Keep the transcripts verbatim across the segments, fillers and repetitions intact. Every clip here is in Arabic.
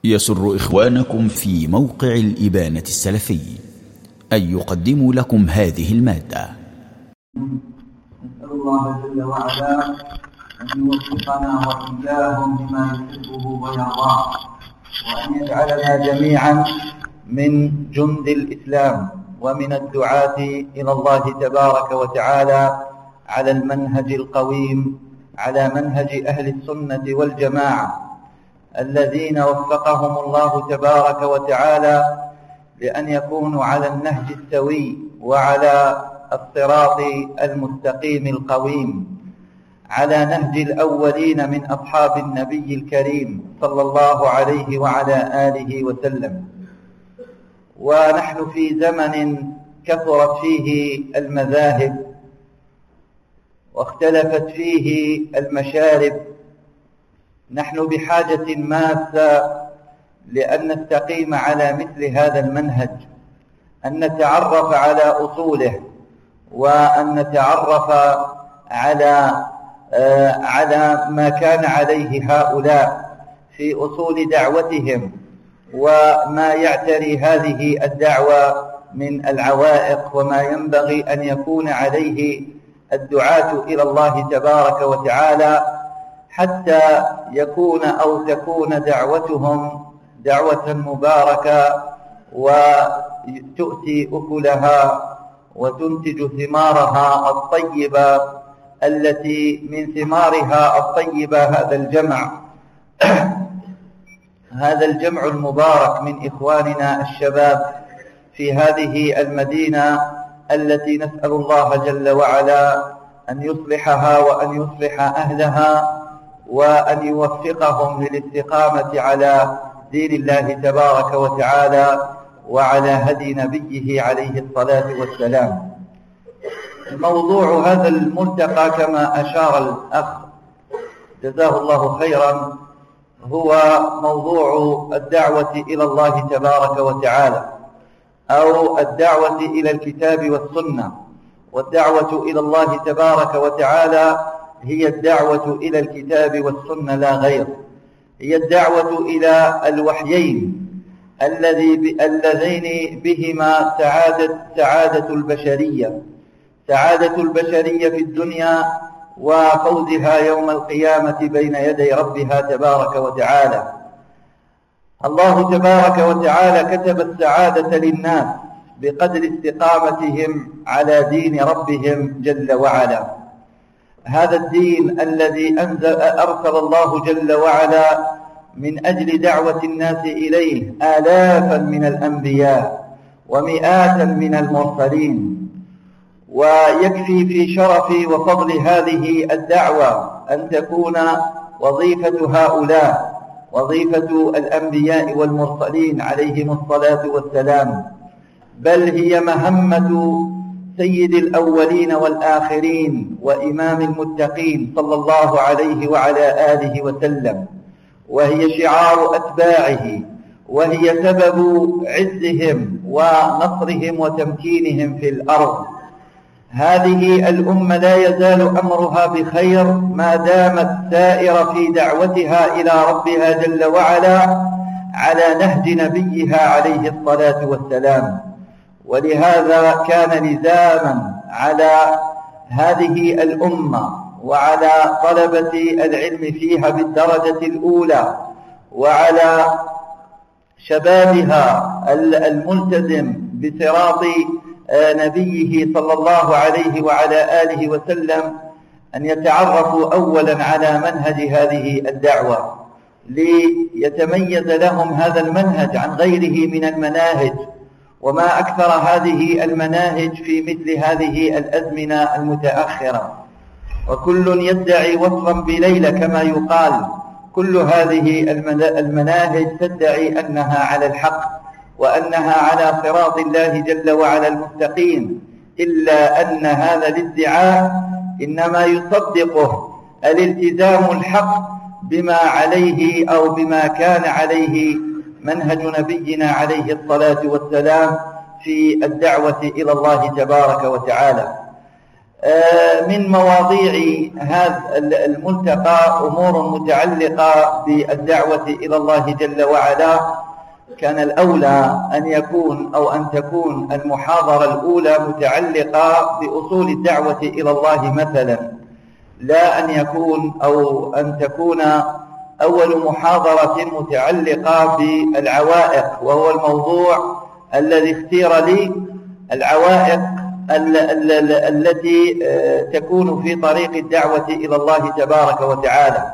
يسر إخوانكم في موقع الإبانة السلفي أن يقدموا لكم هذه المادة. نسأل الله جل وعلا أن يوفقنا وإياهم لما يحبه ويرضاه، وأن يجعلنا جميعا من جند الإسلام ومن الدعاة إلى الله تبارك وتعالى على المنهج القويم، على منهج أهل السنة والجماعة الذين وفقهم الله تبارك وتعالى لأن يكونوا على النهج السوي وعلى الصراط المستقيم القويم، على نهج الأولين من أصحاب النبي الكريم صلى الله عليه وعلى آله وسلم. ونحن في زمن كثرت فيه المذاهب واختلفت فيه المشارب. نحن بحاجة ماسة لأن نستقيم على مثل هذا المنهج، أن نتعرف على أصوله، وأن نتعرف على آه على ما كان عليه هؤلاء في أصول دعوتهم، وما يعتري هذه الدعوة من العوائق، وما ينبغي أن يكون عليه الدعاة إلى الله تبارك وتعالى حتى يكون أو تكون دعوتهم دعوة مباركة وتؤتي أكلها وتنتج ثمارها الطيبة، التي من ثمارها الطيبة هذا الجمع هذا الجمع المبارك من إخواننا الشباب في هذه المدينة التي نسأل الله جل وعلا أن يصلحها وأن يصلح أهلها وأن يوفقهم للاستقامة على دين الله تبارك وتعالى وعلى هدي نبيه عليه الصلاة والسلام. موضوع هذا الملتقى كما أشار الأخ جزاه الله خيرا هو موضوع الدعوة إلى الله تبارك وتعالى، أو الدعوة إلى الكتاب والسنة. والدعوة إلى الله تبارك وتعالى هي الدعوة إلى الكتاب والسنة لا غير، هي الدعوة إلى الوحيين الذي اللذين بهما سعادة سعادة البشرية سعادة البشرية في الدنيا وفوزها يوم القيامة بين يدي ربها تبارك وتعالى. الله تبارك وتعالى كتب السعادة للناس بقدر استقامتهم على دين ربهم جل وعلا. هذا الدين الذي أنزل أرسل الله جل وعلا من أجل دعوة الناس إليه آلافا من الأنبياء ومئات من المرسلين. ويكفي في شرف وفضل هذه الدعوة أن تكون وظيفة هؤلاء وظيفة الأنبياء والمرسلين عليهم الصلاة والسلام، بل هي مهمة سيد الأولين والآخرين وإمام المتقين صلى الله عليه وعلى آله وسلم، وهي شعار أتباعه، وهي سبب عزهم ونصرهم وتمكينهم في الأرض. هذه الأمة لا يزال أمرها بخير ما دامت سائرة في دعوتها إلى ربها جل وعلا على نهج نبيها عليه الصلاة والسلام. ولهذا كان لزاما على هذه الأمة وعلى طلبة العلم فيها بالدرجة الأولى وعلى شبابها الملتزم بصراط نبيه صلى الله عليه وعلى آله وسلم أن يتعرفوا أولا على منهج هذه الدعوة ليتميز لهم هذا المنهج عن غيره من المناهج. وما أكثر هذه المناهج في مثل هذه الأزمنة المتأخرة، وكل يدعي وصفا بليلة كما يقال. كل هذه المناهج تدعي أنها على الحق وأنها على صراط الله جل وعلا المستقيم، إلا أن هذا الادعاء إنما يصدقه الالتزام الحق بما عليه أو بما كان عليه منهج نبينا عليه الصلاة والسلام في الدعوة إلى الله تبارك وتعالى. من مواضيع هذا الملتقى أمور متعلقة بالدعوة إلى الله جل وعلا. كان الأولى أن يكون أو أن تكون المحاضرة الأولى متعلقة بأصول الدعوة إلى الله مثلا، لا أن يكون أو أن تكون أول محاضرة متعلقة بالعوائق، وهو الموضوع الذي اختير لي، العوائق التي تكون في طريق الدعوة إلى الله تبارك وتعالى.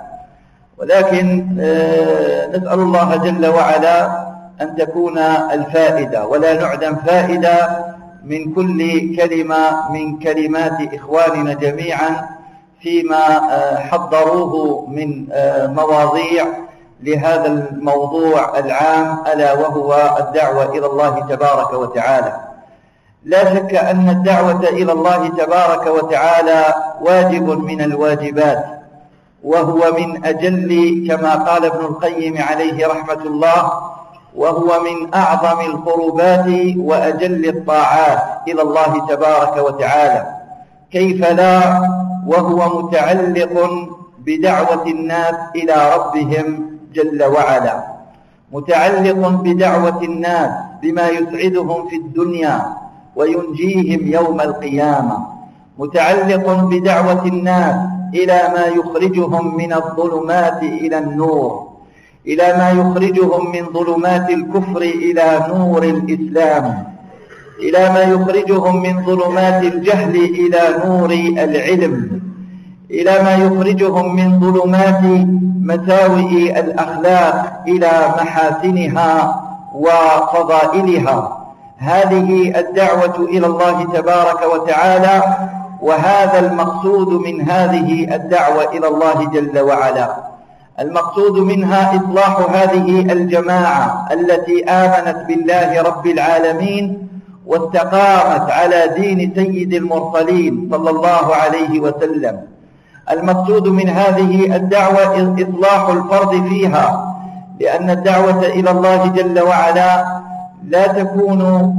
ولكن نسأل الله جل وعلا أن تكون الفائدة ولا نعدم فائدة من كل كلمة من كلمات إخواننا جميعا فيما حضروه من مواضيع لهذا الموضوع العام، ألا وهو الدعوة إلى الله تبارك وتعالى. لا شك أن الدعوة إلى الله تبارك وتعالى واجب من الواجبات، وهو من أجل كما قال ابن القيم عليه رحمة الله، وهو من أعظم القربات وأجل الطاعات إلى الله تبارك وتعالى. كيف لا وهو متعلق بدعوة الناس إلى ربهم جل وعلا، متعلق بدعوة الناس بما يسعدهم في الدنيا وينجيهم يوم القيامة، متعلق بدعوة الناس إلى ما يخرجهم من الظلمات إلى النور، إلى ما يخرجهم من ظلمات الكفر إلى نور الإسلام، إلى ما يخرجهم من ظلمات الجهل إلى نور العلم، إلى ما يخرجهم من ظلمات مساوئ الأخلاق إلى محاسنها وفضائلها. هذه الدعوة إلى الله تبارك وتعالى، وهذا المقصود من هذه الدعوة إلى الله جل وعلا. المقصود منها إصلاح هذه الجماعة التي آمنت بالله رب العالمين واستقامت على دين سيد المرسلين صلى الله عليه وسلم. المقصود من هذه الدعوة إصلاح الفرد فيها، لأن الدعوة إلى الله جل وعلا لا تكون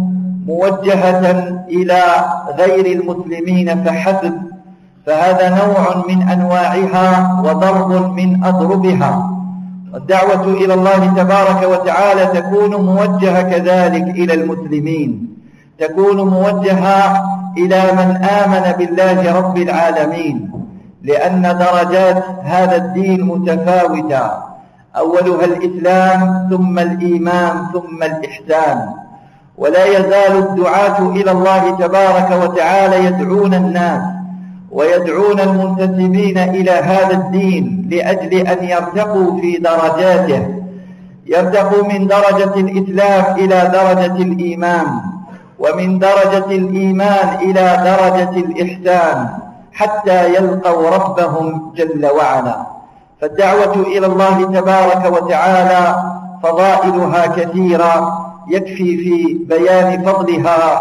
موجهة إلى غير المسلمين فحسب، فهذا نوع من أنواعها وضرب من أضربها. والدعوة إلى الله تبارك وتعالى تكون موجهة كذلك إلى المسلمين، تكون موجهة إلى من آمن بالله رب العالمين، لأن درجات هذا الدين متفاوتة، أولها الإسلام ثم الإيمان ثم الإحسان. ولا يزال الدعاة إلى الله تبارك وتعالى يدعون الناس ويدعون المنتسبين إلى هذا الدين لأجل أن يرتقوا في درجاته، يرتقوا من درجة الإسلام إلى درجة الإيمان، ومن درجة الإيمان إلى درجة الإحسان، حتى يلقوا ربهم جل وعلا. فالدعوة إلى الله تبارك وتعالى فضائلها كثيرة، يكفي في بيان فضلها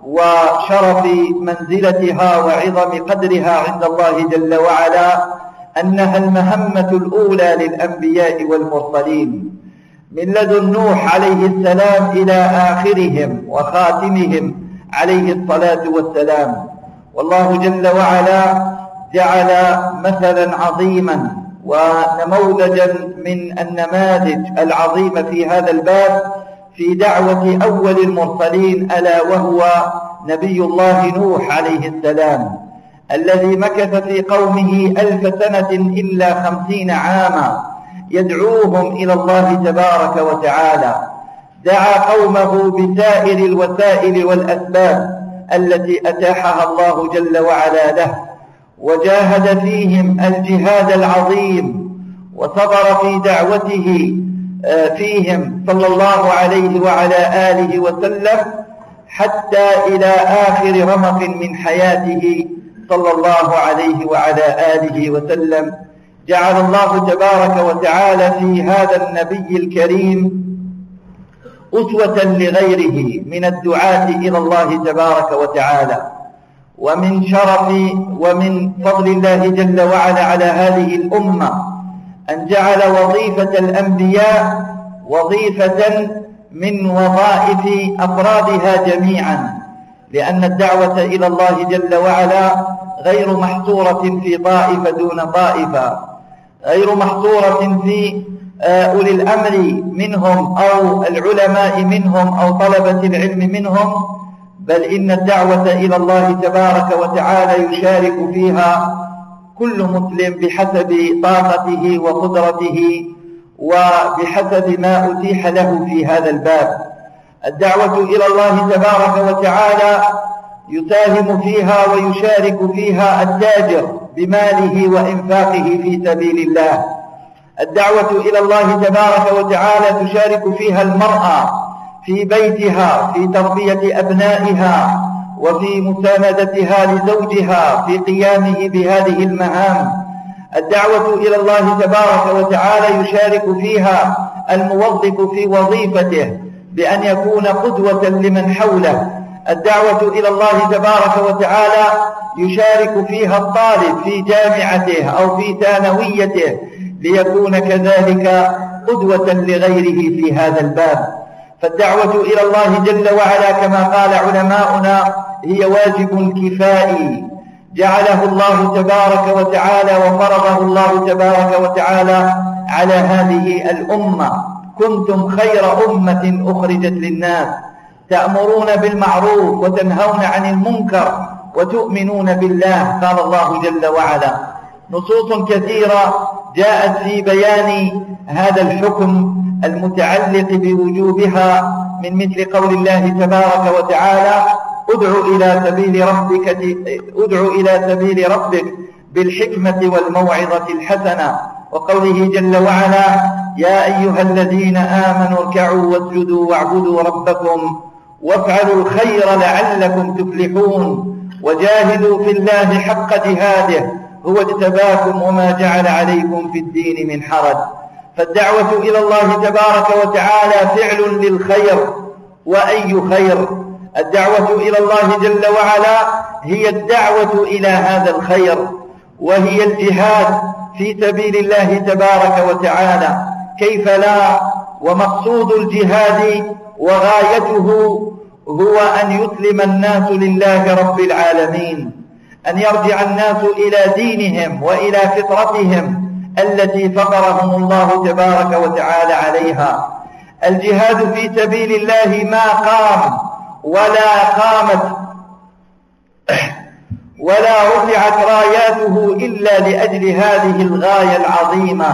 وشرف منزلتها وعظم قدرها عند الله جل وعلا أنها المهمة الأولى للأنبياء والمرسلين، من لدن نوح عليه السلام إلى آخرهم وخاتمهم عليه الصلاة والسلام. والله جل وعلا جعل مثلا عظيما ونموذجا من النماذج العظيمة في هذا الباب في دعوة أول المرسلين، ألا وهو نبي الله نوح عليه السلام، الذي مكث في قومه ألف سنة إلا خمسين عاما يدعوهم إلى الله تبارك وتعالى. دعا قومه بسائر الوسائل والأسباب التي أتاحها الله جل وعلا له، وجاهد فيهم الجهاد العظيم، وصبر في دعوته فيهم صلى الله عليه وعلى آله وسلم حتى إلى آخر رمق من حياته صلى الله عليه وعلى آله وسلم. جعل الله تبارك وتعالى في هذا النبي الكريم أسوة لغيره من الدعاة إلى الله تبارك وتعالى. ومن شرف ومن فضل الله جل وعلا على هذه الأمة أن جعل وظيفة الأنبياء وظيفة من وظائف أفرادها جميعا، لأن الدعوة إلى الله جل وعلا غير محصورة في طائفة دون طائفة، غير محصورة في أولي الأمر منهم أو العلماء منهم أو طلبة العلم منهم، بل إن الدعوة إلى الله تبارك وتعالى يشارك فيها كل مسلم بحسب طاقته وقدرته وبحسب ما أتيح له في هذا الباب. الدعوة إلى الله تبارك وتعالى يساهم فيها ويشارك فيها التاجر بماله وإنفاقه في سبيل الله. الدعوة إلى الله تبارك وتعالى تشارك فيها المرأة في بيتها في تربية أبنائها وفي مساندتها لزوجها في قيامه بهذه المهام. الدعوة إلى الله تبارك وتعالى يشارك فيها الموظف في وظيفته بأن يكون قدوة لمن حوله. الدعوة إلى الله تبارك وتعالى يشارك فيها الطالب في جامعته أو في ثانويته ليكون كذلك قدوة لغيره في هذا الباب. فالدعوة إلى الله جل وعلا كما قال علماؤنا هي واجب كفائي جعله الله تبارك وتعالى وفرضه الله تبارك وتعالى على هذه الأمة. كنتم خير أمة أخرجت للناس تأمرون بالمعروف وتنهون عن المنكر وتؤمنون بالله. قال الله جل وعلا نصوص كثيرة جاءت في بيان هذا الحكم المتعلق بوجوبها، من مثل قول الله تبارك وتعالى ادع إلى سبيل ربك ادع إلى سبيل ربك بالحكمة والموعظة الحسنة، وقوله جل وعلا يا أيها الذين آمنوا اركعوا واسجدوا واعبدوا ربكم وافعلوا الخير لعلكم تفلحون وجاهدوا في الله حق جهاده هو اجتباكم وما جعل عليكم في الدين من حرج. فالدعوة إلى الله تبارك وتعالى فعل للخير، وأي خير؟ الدعوة إلى الله جل وعلا هي الدعوة إلى هذا الخير، وهي الجهاد في سبيل الله تبارك وتعالى. كيف لا؟ ومقصود الجهاد وغايته هو أن يسلم الناس لله رب العالمين، أن يرجع الناس إلى دينهم وإلى فطرتهم التي فطرهم الله تبارك وتعالى عليها. الجهاد في سبيل الله ما قام ولا قامت ولا رفعت راياته إلا لأجل هذه الغاية العظيمة.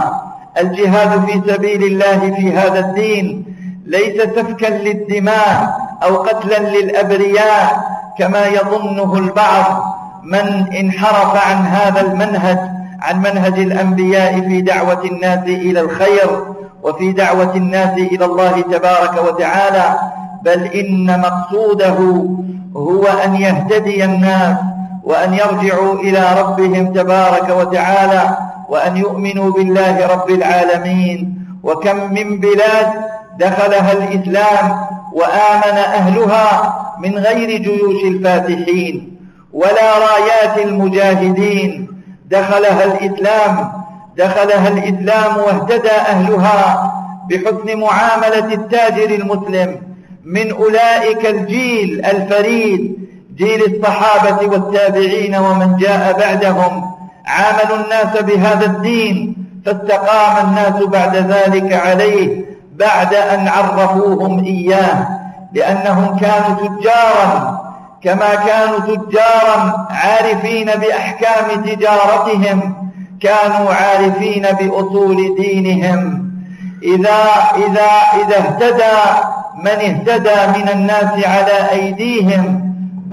الجهاد في سبيل الله في هذا الدين ليس سفكا للدماء أو قتلا للأبرياء كما يظنه البعض من انحرف عن هذا المنهج، عن منهج الأنبياء في دعوة الناس إلى الخير وفي دعوة الناس إلى الله تبارك وتعالى، بل إن مقصوده هو أن يهتدي الناس وأن يرجعوا إلى ربهم تبارك وتعالى وأن يؤمنوا بالله رب العالمين. وكم من بلاد دخلها الإسلام وآمن أهلها من غير جيوش الفاتحين ولا رايات المجاهدين، دخلها الإسلام دخلها الإسلام واهتدى أهلها بحسن معاملة التاجر المسلم من أولئك الجيل الفريد، جيل الصحابة والتابعين ومن جاء بعدهم. عاملوا الناس بهذا الدين فاستقام الناس بعد ذلك عليه بعد أن عرفوهم إياه، لأنهم كانوا تجارا كما كانوا تجارا عارفين بأحكام تجارتهم، كانوا عارفين بأصول دينهم. إذا, إذا, إذا اهتدى من اهتدى من الناس على أيديهم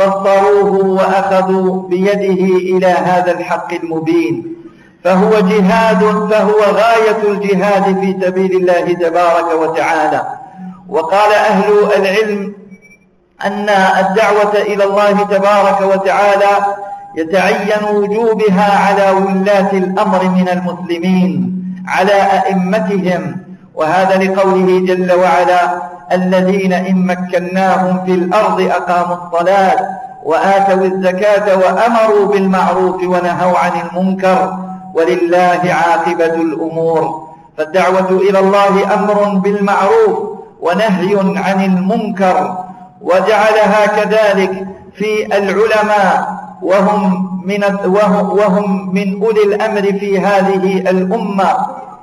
بصروه وأخذوا بيده إلى هذا الحق المبين. فهو جهاد، فهو غاية الجهاد في سبيل الله تبارك وتعالى. وقال أهل العلم أن الدعوة إلى الله تبارك وتعالى يتعين وجوبها على ولاة الأمر من المسلمين، على أئمتهم، وهذا لقوله جل وعلا الذين إن مكناهم في الأرض أقاموا الصلاة وآتوا الزكاة وأمروا بالمعروف ونهوا عن المنكر ولله عاقبة الأمور. فالدعوة إلى الله أمر بالمعروف ونهي عن المنكر، وجعلها كذلك في العلماء وهم من وهم من أولي الأمر في هذه الأمة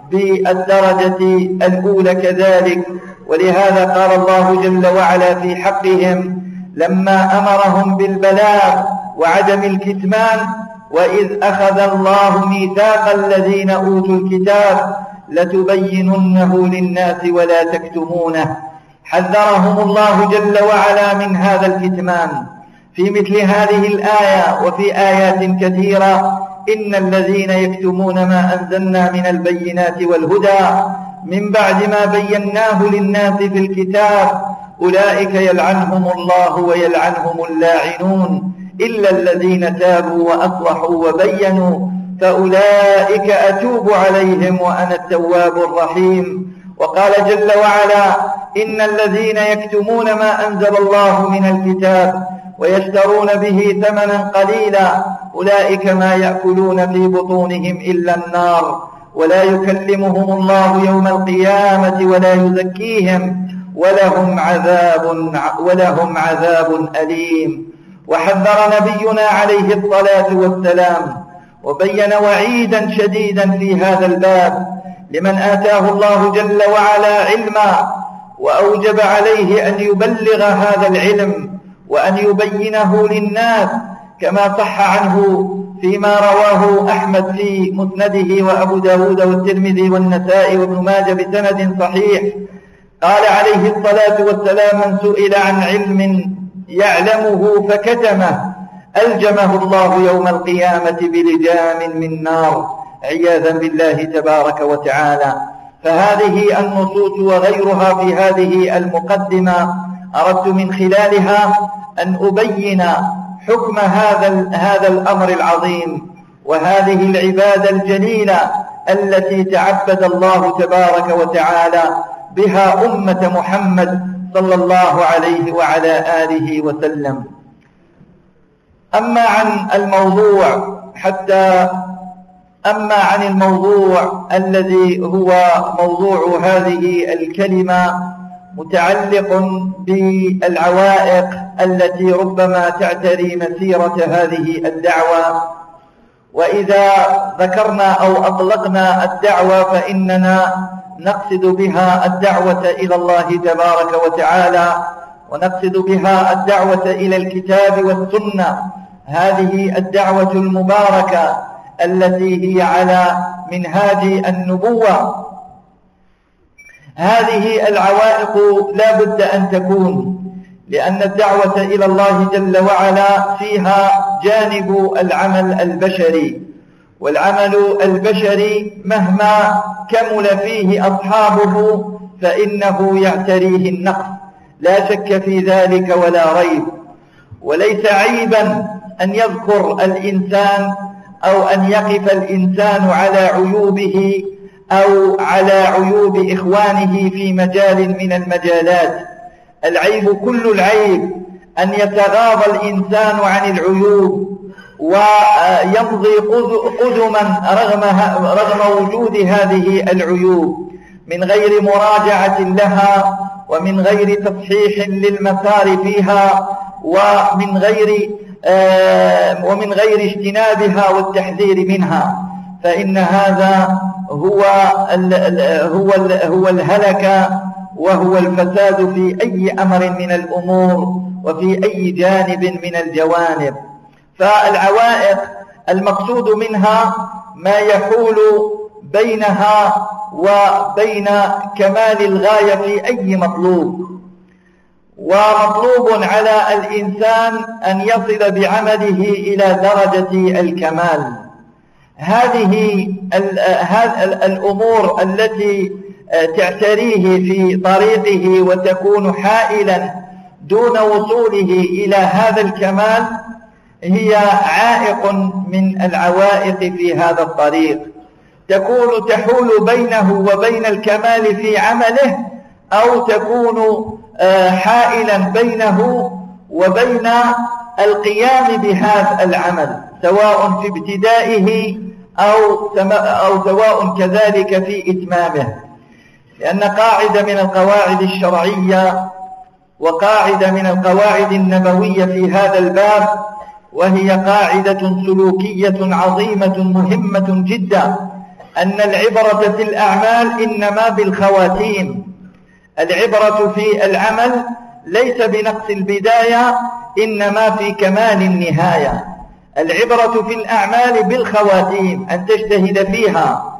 بالدرجة الأولى كذلك. ولهذا قال الله جل وعلا في حقهم لما أمرهم بالبلاغ وعدم الكتمان: وإذ أخذ الله ميثاق الذين أوتوا الكتاب لتبيننه للناس ولا تكتمونه. حذرهم الله جل وعلا من هذا الكتمان في مثل هذه الآية وفي آيات كثيرة: إن الذين يكتمون ما أنزلنا من البينات والهدى من بعد ما بيناه للناس في الكتاب أولئك يلعنهم الله ويلعنهم اللاعنون إلا الذين تابوا وأصلحوا وبينوا فأولئك أتوب عليهم وأنا التواب الرحيم. وقال جل وعلا: إن الذين يكتمون ما أنزل الله من الكتاب ويشترون به ثمنا قليلا أولئك ما يأكلون في بطونهم إلا النار ولا يكلمهم الله يوم القيامة ولا يزكيهم ولهم عذاب ولهم عذاب أليم. وحذر نبينا عليه الصلاة والسلام وبين وعيدا شديدا في هذا الباب لمن آتاه الله جل وعلا علما وأوجب عليه أن يبلغ هذا العلم وأن يبينه للناس، كما صح عنه فيما رواه أحمد في مسنده وأبو داود والترمذي والنسائي وابن ماجه بسند صحيح. قال عليه الصلاة والسلام: من سئل عن علم يعلمه فكتمه ألجمه الله يوم القيامة بلجام من نار، عياذا بالله تبارك وتعالى. فهذه النصوص وغيرها في هذه المقدمة أردت من خلالها أن أبين حكم هذا هذا الأمر العظيم وهذه العبادة الجليلة التي تعبد الله تبارك وتعالى بها أمة محمد صلى الله عليه وعلى آله وسلم. أما عن الموضوع حتى أما عن الموضوع الذي هو موضوع هذه الكلمة متعلق بالعوائق التي ربما تعتري مسيرة هذه الدعوة. وإذا ذكرنا أو أطلقنا الدعوة فإننا نقصد بها الدعوة إلى الله تبارك وتعالى، ونقصد بها الدعوة إلى الكتاب والسنة، هذه الدعوة المباركة التي هي على منهاج النبوة. هذه العوائق لا بد أن تكون، لأن الدعوة إلى الله جل وعلا فيها جانب العمل البشري، والعمل البشري مهما كمل فيه أصحابه فإنه يعتريه النقص، لا شك في ذلك ولا ريب. وليس عيبا أن يذكر الإنسان أو أن يقف الإنسان على عيوبه أو على عيوب إخوانه في مجال من المجالات. العيب كل العيب أن يتغاضى الإنسان عن العيوب ويمضي قدما رغم, رغم وجود هذه العيوب من غير مراجعة لها ومن غير تصحيح للمسار فيها ومن غير آه ومن غير اجتنابها والتحذير منها، فإن هذا هو ال هو ال هو الهلك وهو الفساد في أي أمر من الأمور وفي أي جانب من الجوانب. فالعوائق المقصود منها ما يحول بينها وبين كمال الغاية في أي مطلوب، ومطلوب على الإنسان أن يصل بعمله إلى درجة الكمال. هذه الأمور التي تعتريه في طريقه وتكون حائلا دون وصوله إلى هذا الكمال هي عائق من العوائق في هذا الطريق، تكون تحول بينه وبين الكمال في عمله، أو تكون حائلا بينه وبين القيام بهذا العمل سواء في ابتدائه أو أو سواء كذلك في إتمامه. لأن قاعدة من القواعد الشرعية وقاعدة من القواعد النبوية في هذا الباب، وهي قاعدة سلوكية عظيمة مهمة جدا، أن العبرة في الأعمال إنما بالخواتيم. العبرة في العمل ليس بنقص البداية، إنما في كمال النهاية. العبرة في الأعمال بالخواتيم، أن تجتهد فيها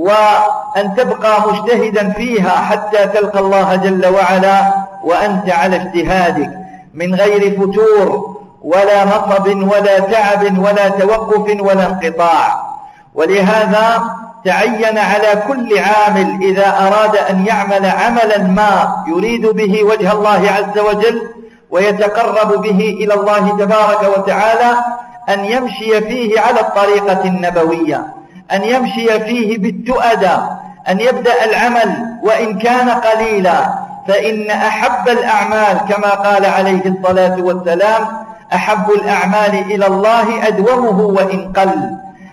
وأن تبقى مجتهدا فيها حتى تلقى الله جل وعلا وأنت على اجتهادك من غير فتور ولا نصب ولا تعب ولا توقف ولا انقطاع. ولهذا تعين على كل عامل إذا أراد أن يعمل عملا ما يريد به وجه الله عز وجل ويتقرب به إلى الله تبارك وتعالى أن يمشي فيه على الطريقة النبوية، أن يمشي فيه بالتؤدى، أن يبدأ العمل وإن كان قليلا، فإن أحب الأعمال كما قال عليه الصلاة والسلام: أحب الأعمال إلى الله أدومه وإن قل.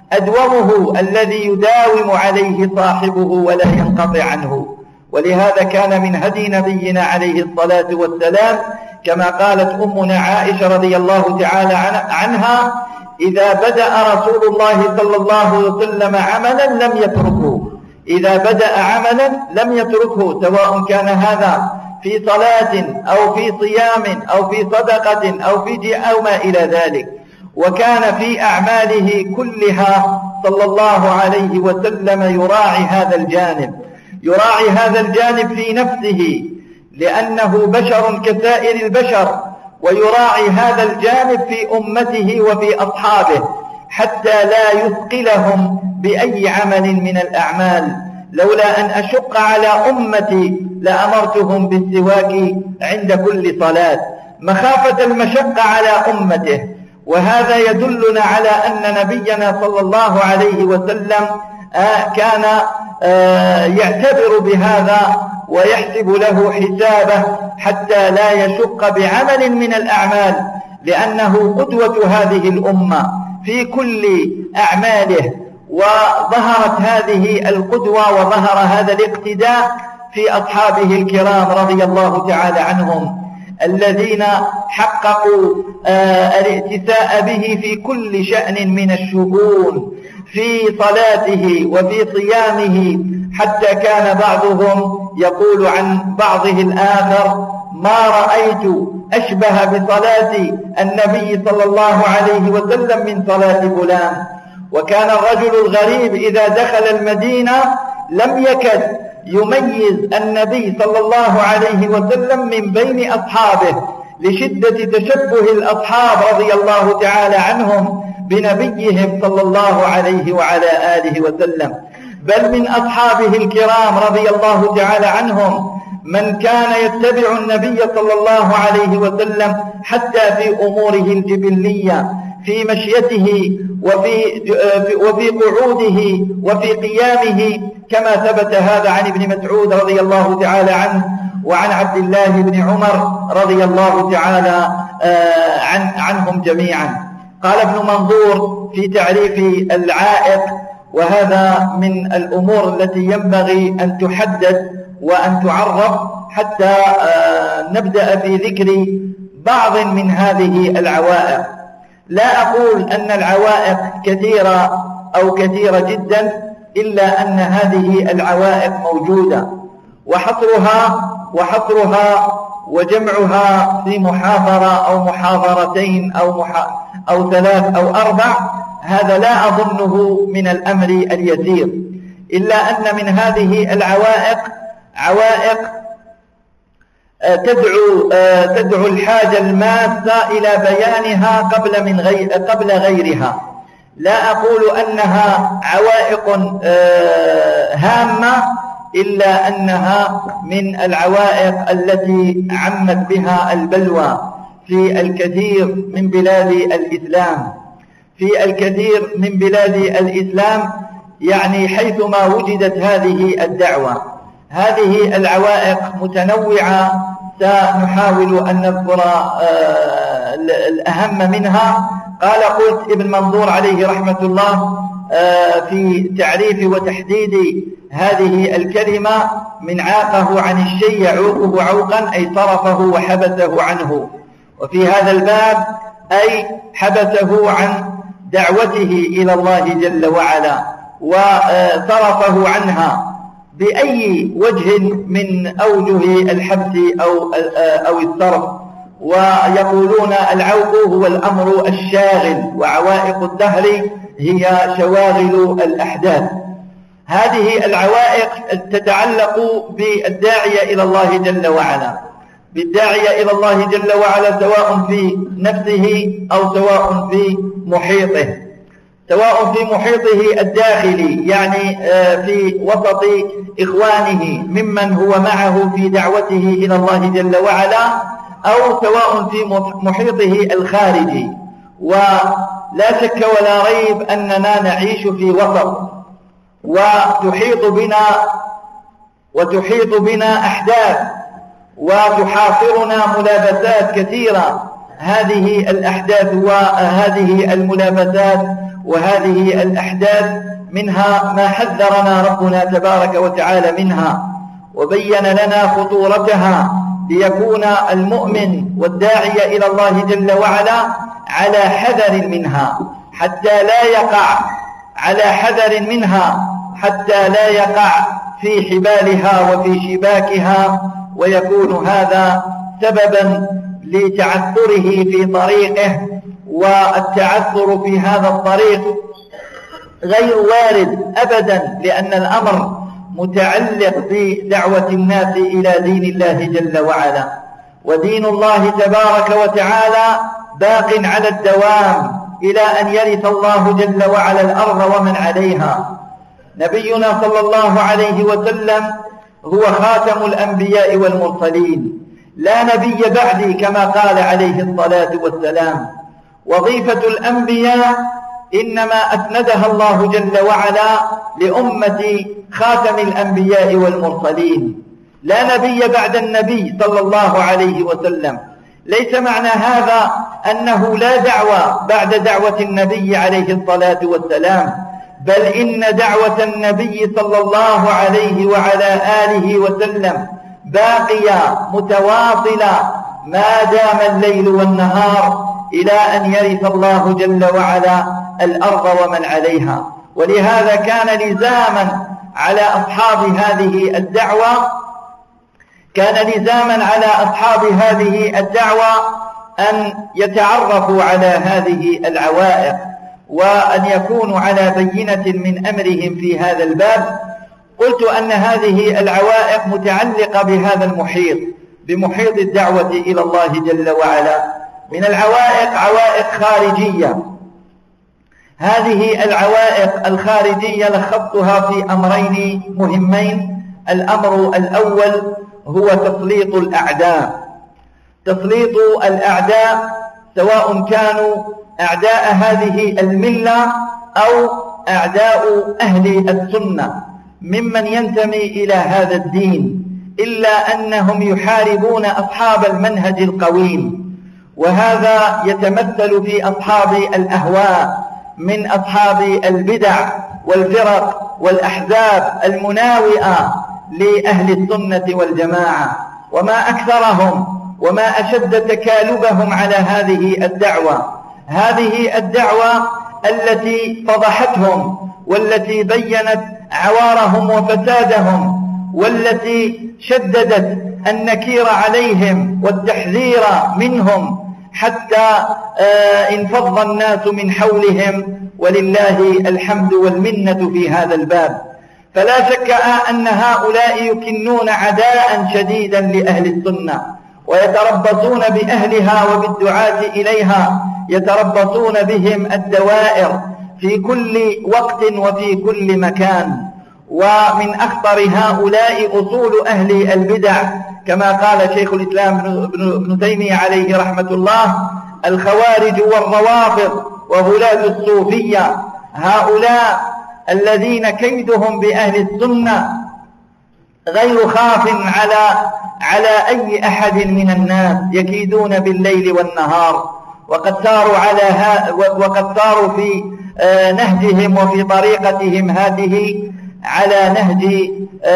أدومه الذي يداوم عليه صاحبه ولا ينقطع عنه. ولهذا كان من هدي نبينا عليه الصلاة والسلام كما قالت أمنا عائشة رضي الله تعالى عنها: إذا بدأ رسول الله صلى الله عليه وسلم عملا لم يتركه، إذا بدأ عملا لم يتركه، سواء كان هذا في صلاة أو في صيام أو في صدقة أو في جهاد أو ما إلى ذلك. وكان في أعماله كلها صلى الله عليه وسلم يراعي هذا الجانب، يراعي هذا الجانب في نفسه لأنه بشر كسائر البشر، ويراعي هذا الجانب في أمته وفي أصحابه حتى لا يثقلهم بأي عمل من الأعمال. لولا أن أشق على أمتي لأمرتهم بالسواك عند كل صلاة، مخافة المشقة على أمته. وهذا يدلنا على أن نبينا صلى الله عليه وسلم كان يعتبر بهذا ويحسب له حسابه حتى لا يشق بعمل من الأعمال، لأنه قدوة هذه الأمة في كل أعماله. وظهرت هذه القدوة وظهر هذا الاقتداء في أصحابه الكرام رضي الله تعالى عنهم، الذين حققوا الائتساء به في كل شأن من الشؤون، في صلاته وفي صيامه، حتى كان بعضهم يقول عن بعضه الآخر: ما رأيت أشبه بصلاة النبي صلى الله عليه وسلم من صلاة فلان. وكان الرجل الغريب إذا دخل المدينة لم يكد يميز النبي صلى الله عليه وسلم من بين أصحابه، لشدة تشبه الأصحاب رضي الله تعالى عنهم بنبيهم صلى الله عليه وعلى آله وسلم. بل من أصحابه الكرام رضي الله تعالى عنهم من كان يتبع النبي صلى الله عليه وسلم حتى في أموره الجبلية، في مشيته وفي, وفي قعوده وفي قيامه، كما ثبت هذا عن ابن مسعود رضي الله تعالى عنه وعن عبد الله بن عمر رضي الله تعالى عن عنهم جميعا. قال ابن منظور في تعريف العائق، وهذا من الأمور التي ينبغي أن تحدد وأن تعرف حتى نبدأ في ذكر بعض من هذه العوائق. لا أقول أن العوائق كثيرة أو كثيرة جدا، إلا أن هذه العوائق موجودة، وحصرها وحصرها وجمعها في محاضرة أو محاضرتين أو, محا أو ثلاث أو أربع، هذا لا أظنه من الأمر اليسير، إلا أن من هذه العوائق عوائق تدعو تدعو الحاجة الماسة إلى بيانها قبل من غير قبل غيرها. لا أقول أنها عوائق هامة، إلا أنها من العوائق التي عمت بها البلوى في الكثير من بلاد الإسلام، في الكثير من بلاد الإسلام، يعني حيثما وجدت هذه الدعوة. هذه العوائق متنوعة، سنحاول أن نذكر الأهم منها. قال قلت ابن منظور عليه رحمة الله في تعريف وتحديد هذه الكلمة من عاقه عن الشيء يعوقه عوقا أي صرفه وحبسه عنه، وفي هذا الباب أي حبسه عن دعوته إلى الله جل وعلا وصرفه عنها بأي وجه من أوجه الحبس أو أو الصرف. ويقولون العوق هو الأمر الشاغل، وعوائق الدهر هي شواغل الأحداث. هذه العوائق تتعلق بالداعية إلى الله جل وعلا، بالداعية إلى الله جل وعلا سواء في نفسه أو سواء في محيطه، سواء في محيطه الداخلي يعني في وسط إخوانه ممن هو معه في دعوته إلى الله جل وعلا، أو سواء في محيطه الخارجي. ولا شك ولا ريب أننا نعيش في وسط، وتحيط بنا وتحيط بنا أحداث وتحاصرنا ملابسات كثيرة. هذه الأحداث وهذه الملابسات وهذه الأحداث منها ما حذرنا ربنا تبارك وتعالى منها وبين لنا خطورتها، ليكون المؤمن والداعي إلى الله جل وعلا على حذر منها حتى لا يقع على حذر منها حتى لا يقع في حبالها وفي شباكها، ويكون هذا سببا لتعثره في طريقه. والتعثر في هذا الطريق غير وارد أبدا، لأن الأمر متعلق بدعوة الناس إلى دين الله جل وعلا، ودين الله تبارك وتعالى باق على الدوام إلى أن يرث الله جل وعلا الأرض ومن عليها. نبينا صلى الله عليه وسلم هو خاتم الأنبياء والمرسلين، لا نبي بعدي كما قال عليه الصلاة والسلام. وظيفة الأنبياء إنما أسندها الله جل وعلا لأمة خاتم الأنبياء والمرسلين، لا نبي بعد النبي صلى الله عليه وسلم. ليس معنى هذا أنه لا دعوة بعد دعوة النبي عليه الصلاة والسلام، بل إن دعوة النبي صلى الله عليه وعلى آله وسلم باقية متواصلة ما دام الليل والنهار إلى أن يرث الله جل وعلا الأرض ومن عليها. ولهذا كان لزاما على أصحاب هذه الدعوة كان لزاما على أصحاب هذه الدعوة أن يتعرفوا على هذه العوائق، وأن يكونوا على بينة من أمرهم في هذا الباب. قلت أن هذه العوائق متعلقة بهذا المحيط، بمحيط الدعوة إلى الله جل وعلا. من العوائق عوائق خارجية. هذه العوائق الخارجية لخصتها في أمرين مهمين. الأمر الأول هو تسليط الأعداء. تسليط الأعداء سواء كانوا أعداء هذه الملة أو أعداء أهل السنة ممن ينتمي إلى هذا الدين، إلا أنهم يحاربون أصحاب المنهج القويم، وهذا يتمثل في أصحاب الأهواء من أصحاب البدع والفرق والأحزاب المناوئة لأهل السنة والجماعة. وما أكثرهم وما أشد تكالبهم على هذه الدعوة، هذه الدعوة التي فضحتهم والتي بينت عوارهم وفسادهم، والتي شددت النكير عليهم والتحذير منهم حتى انفض الناس من حولهم، ولله الحمد والمنة في هذا الباب. فلا شك أن هؤلاء يكنون عداء شديدا لأهل السنة، ويتربصون بأهلها وبالدعاة إليها، يتربصون بهم الدوائر في كل وقت وفي كل مكان. ومن أخطر هؤلاء أصول أهل البدع كما قال شيخ الإسلام ابن تيمية عليه رحمة الله: الخوارج والروافض وغلاة الصوفية، هؤلاء الذين كيدهم بأهل السنة غير خاف على على أي أحد من الناس، يكيدون بالليل والنهار، وقد ساروا على ها وقد ساروا في نهجهم وفي طريقتهم هذه على نهج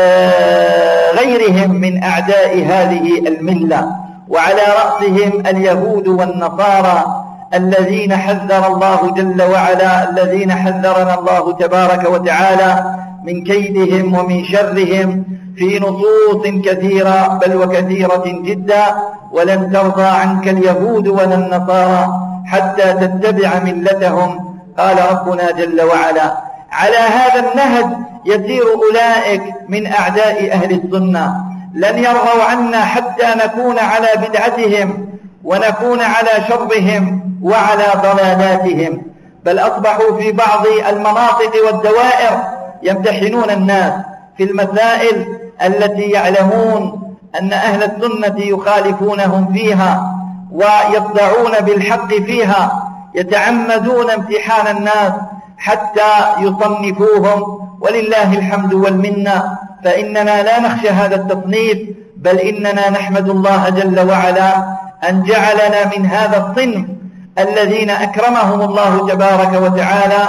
غيرهم من أعداء هذه الملة، وعلى رأسهم اليهود والنصارى الذين حذر الله جل وعلا الذين حذرنا الله تبارك وتعالى من كيدهم ومن شرهم في نصوص كثيرة بل وكثيرة جدا. ولن ترضى عنك اليهود ولا النصارى حتى تتبع ملتهم، قال ربنا جل وعلا. على هذا النهج يسير أولئك من أعداء أهل السنة، لن يرضوا عنا حتى نكون على بدعتهم ونكون على شرهم وعلى ضلالاتهم، بل أصبحوا في بعض المناطق والدوائر يمتحنون الناس في المسائل التي يعلمون أن أهل السنة يخالفونهم فيها ويصدعون بالحق فيها، يتعمدون امتحان الناس حتى يصنفوهم. ولله الحمد والمنة، فإننا لا نخشى هذا التصنيف، بل إننا نحمد الله جل وعلا أن جعلنا من هذا الصنف الذين أكرمهم الله تبارك وتعالى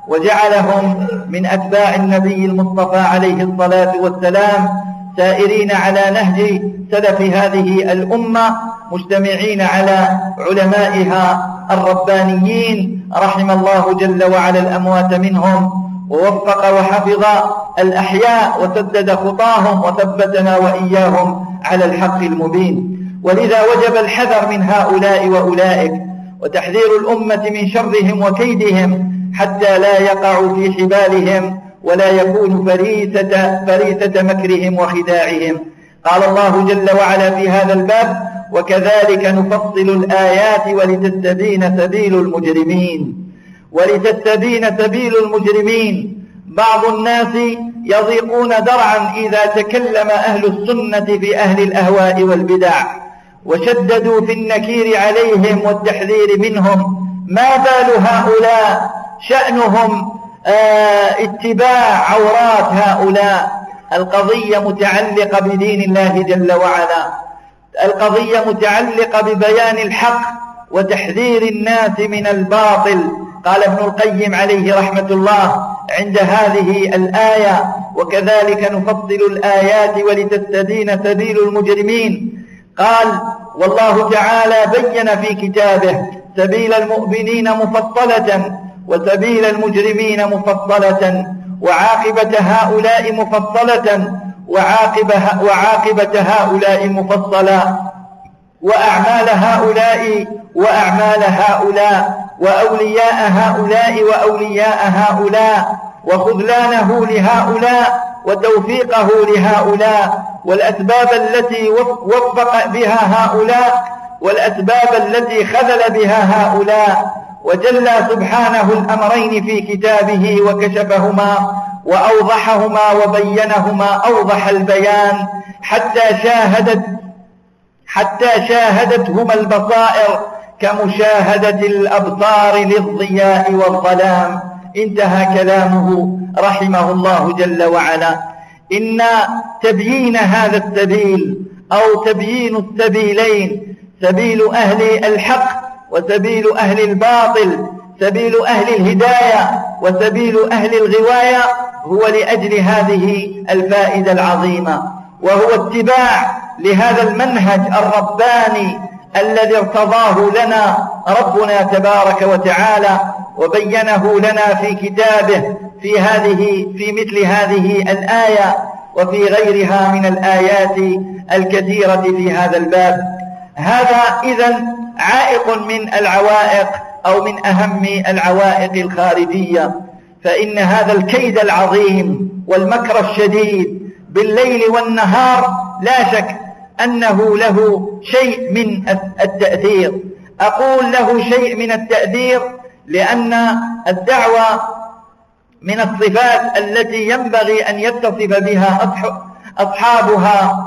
وجعلهم من أتباع النبي المصطفى عليه الصلاة والسلام، سائرين على نهج سلف هذه الأمة، مجتمعين على علمائها الربانيين، رحم الله جل وعلا الأموات منهم ووفق وحفظ الأحياء وسدد خطاهم وثبتنا وإياهم على الحق المبين. ولذا وجب الحذر من هؤلاء وأولئك وتحذير الأمة من شرهم وكيدهم حتى لا يقعوا في حبالهم ولا يكونوا فريسة, فريسة مكرهم وخداعهم. قال الله جل وعلا في هذا الباب: وكذلك نفصل الآيات ولتستبين سبيل المجرمين. ولتستبين سبيل المجرمين، بعض الناس يضيقون درعا إذا تكلم أهل السنة في أهل الأهواء والبدع، وشددوا في النكير عليهم والتحذير منهم. ما بال هؤلاء؟ شأنهم آه اتباع عورات هؤلاء. القضية متعلقة بدين الله جل وعلا، القضية متعلقة ببيان الحق وتحذير الناس من الباطل. قال ابن القيم عليه رحمة الله عند هذه الآية: وكذلك نفصل الآيات ولتستبين سبيل المجرمين. قال: والله تعالى بين في كتابه سبيل المؤمنين مفصلة وسبيل المجرمين مفصلة، وعاقبة هؤلاء مفصلة وعاقبة, وعاقبة هؤلاء مفصلة، وأعمال هؤلاء وأعمال هؤلاء، وأولياء هؤلاء وأولياء هؤلاء، وخذلانه لهؤلاء وتوفيقه لهؤلاء، والأسباب التي وفق بها هؤلاء والأسباب التي خذل بها هؤلاء. وجلى سبحانه الأمرين في كتابه وكشفهما وأوضحهما وبينهما أوضح البيان، حتى شاهدت حتى شاهدتهما البصائر كمشاهدة الأبصار للضياء والظلام. انتهى كلامه رحمه الله جل وعلا. إن تبيين هذا السبيل أو تبيين السبيلين، سبيل أهل الحق وسبيل أهل الباطل، سبيل أهل الهداية وسبيل أهل الغواية، هو لأجل هذه الفائدة العظيمة، وهو اتباع لهذا المنهج الرباني الذي ارتضاه لنا ربنا تبارك وتعالى وبينه لنا في كتابه في هذه في مثل هذه الآية وفي غيرها من الآيات الكثيرة في هذا الباب. هذا إذن عائق من العوائق أو من أهم العوائق الخارجية. فإن هذا الكيد العظيم والمكر الشديد بالليل والنهار لا شك أنه له شيء من التأثير. أقول له شيء من التأثير لأن الدعوة من الصفات التي ينبغي أن يتصف بها أصحابها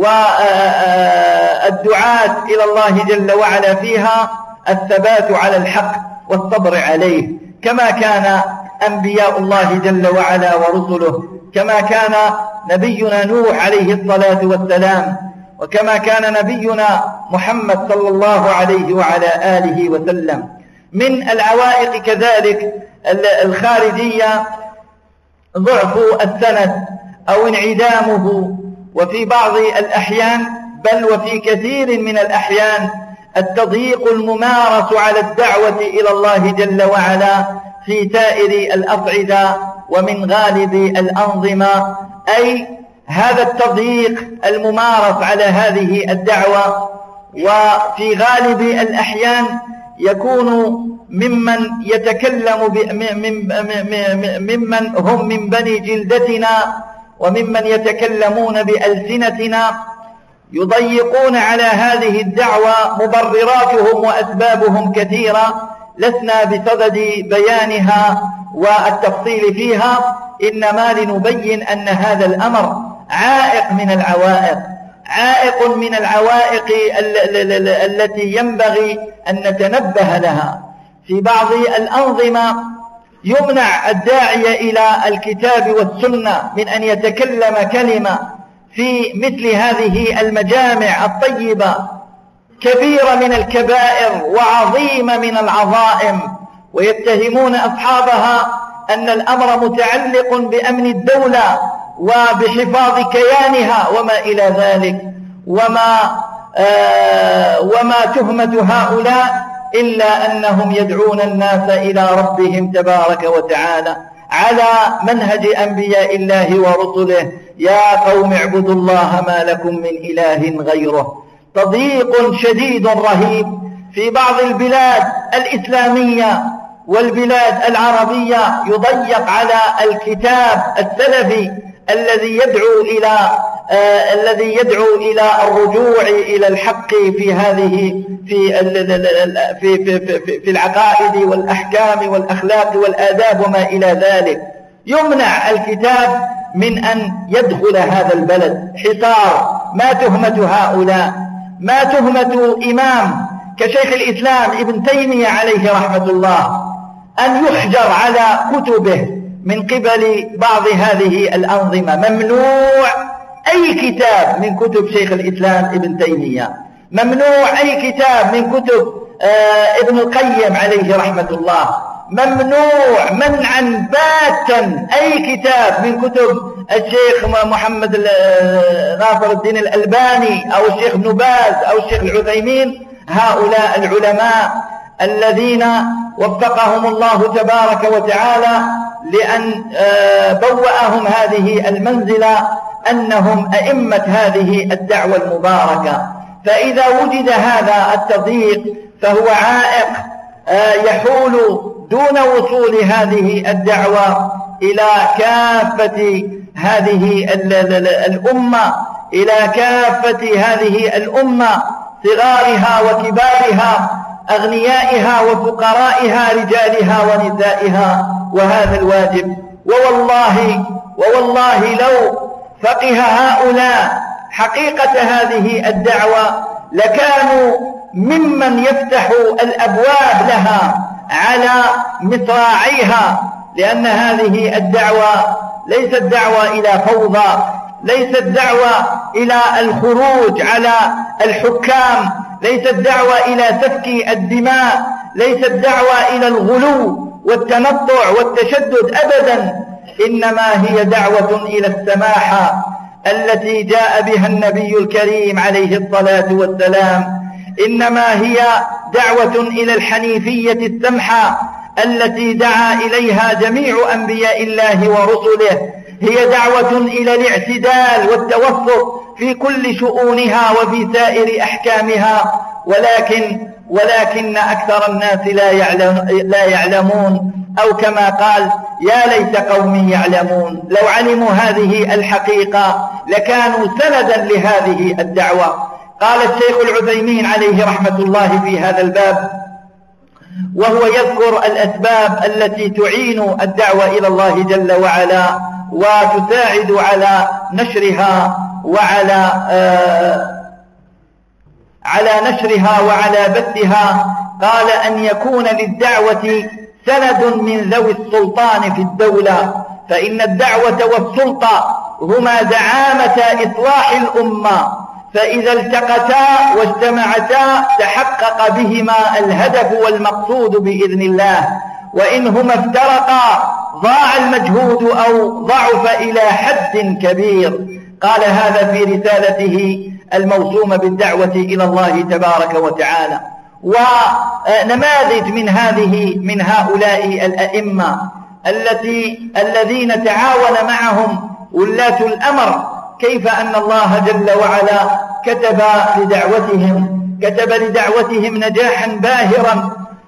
والدعاة إلى الله جل وعلا فيها الثبات على الحق والصبر عليه، كما كان أنبياء الله جل وعلا ورسله، كما كان نبينا نوح عليه الصلاة والسلام، وكما كان نبينا محمد صلى الله عليه وعلى آله وسلم. من العوائق كذلك الخارجية ضعف السند أو انعدامه، وفي بعض الأحيان بل وفي كثير من الأحيان التضييق الممارس على الدعوة إلى الله جل وعلا في سائر الأصعدة ومن غالب الأنظمة، أي هذا التضييق الممارس على هذه الدعوة وفي غالب الأحيان يكون ممن يتكلم ممن هم من بني جلدتنا وممن يتكلمون بألسنتنا، يضيقون على هذه الدعوة. مبرراتهم وأسبابهم كثيرة لسنا بصدد بيانها والتفصيل فيها، إنما لنبين أن هذا الأمر عائق من العوائق عائق من العوائق التي ينبغي أن نتنبه لها. في بعض الأنظمة يمنع الداعية إلى الكتاب والسنة من أن يتكلم كلمة في مثل هذه المجامع الطيبة، كبيرة من الكبائر وعظيمة من العظائم، ويتهمون أصحابها أن الأمر متعلق بأمن الدولة وبحفاظ كيانها وما إلى ذلك، وما, آه وما تهمة هؤلاء إلا أنهم يدعون الناس إلى ربهم تبارك وتعالى على منهج أنبياء الله ورسله: يا قوم اعبدوا الله ما لكم من إله غيره. تضييق شديد رهيب في بعض البلاد الإسلامية والبلاد العربية، يضيق على الكتاب السلفي الذي يدعو إلى آه الذي يدعو إلى الرجوع إلى الحق في هذه في في في في, في العقائد والأحكام والأخلاق والآداب وما إلى ذلك. يمنع الكتاب من أن يدخل هذا البلد حصار. ما تهمة هؤلاء؟ ما تهمة إمام كشيخ الإسلام ابن تيمية عليه رحمة الله أن يحجر على كتبه من قبل بعض هذه الأنظمة؟ ممنوع أي كتاب من كتب شيخ الإسلام ابن تيمية، ممنوع أي كتاب من كتب ابن القيم عليه رحمة الله، ممنوع منعا باتا أي كتاب من كتب الشيخ محمد غافر الدين الألباني أو الشيخ ابن باز أو الشيخ العثيمين. هؤلاء العلماء الذين وفقهم الله تبارك وتعالى لأن بوأهم هذه المنزلة أنهم أئمة هذه الدعوة المباركة. فإذا وجد هذا التضييق فهو عائق يحول دون وصول هذه الدعوة إلى كافة هذه الأمة إلى كافة هذه الأمة، صغارها وكبارها، أغنيائها وفقرائها، رجالها ونسائها. وهذا الواجب. ووالله ووالله لو فقه هؤلاء حقيقة هذه الدعوة لكانوا ممن يفتح الأبواب لها على مصراعيها، لأن هذه الدعوة ليست دعوة إلى فوضى، ليست دعوة إلى الخروج على الحكام، ليست دعوة إلى سفك الدماء، ليست دعوة إلى الغلو والتنطع والتشدد أبدا، إنما هي دعوة إلى السماحة التي جاء بها النبي الكريم عليه الصلاة والسلام، إنما هي دعوة إلى الحنيفية السمحة التي دعا إليها جميع أنبياء الله ورسله، هي دعوة إلى الاعتدال والتوسط في كل شؤونها وفي سائر أحكامها. ولكن ولكن أكثر الناس لا يعلم لا يعلمون، أو كما قال: يا ليت قومي يعلمون. لو علموا هذه الحقيقة لكانوا سندا لهذه الدعوة. قال الشيخ العثيمين عليه رحمة الله في هذا الباب وهو يذكر الأسباب التي تعين الدعوة إلى الله جل وعلا وتساعد على نشرها وعلى آه على نشرها وعلى بثها. قال: أن يكون للدعوة سند من ذوي السلطان في الدولة، فإن الدعوة والسلطة هما دعامة إصلاح الأمة، فإذا التقتا واجتمعتا تحقق بهما الهدف والمقصود بإذن الله. وإنهما افترقا ضاع المجهود أو ضعف إلى حد كبير. قال هذا في رسالته الموسومة بالدعوة إلى الله تبارك وتعالى. ونماذج من هذه من هؤلاء الأئمة التي الذين تعاون معهم ولاة الأمر، كيف أن الله جل وعلا كتب لدعوتهم كتب لدعوتهم نجاحا باهرا،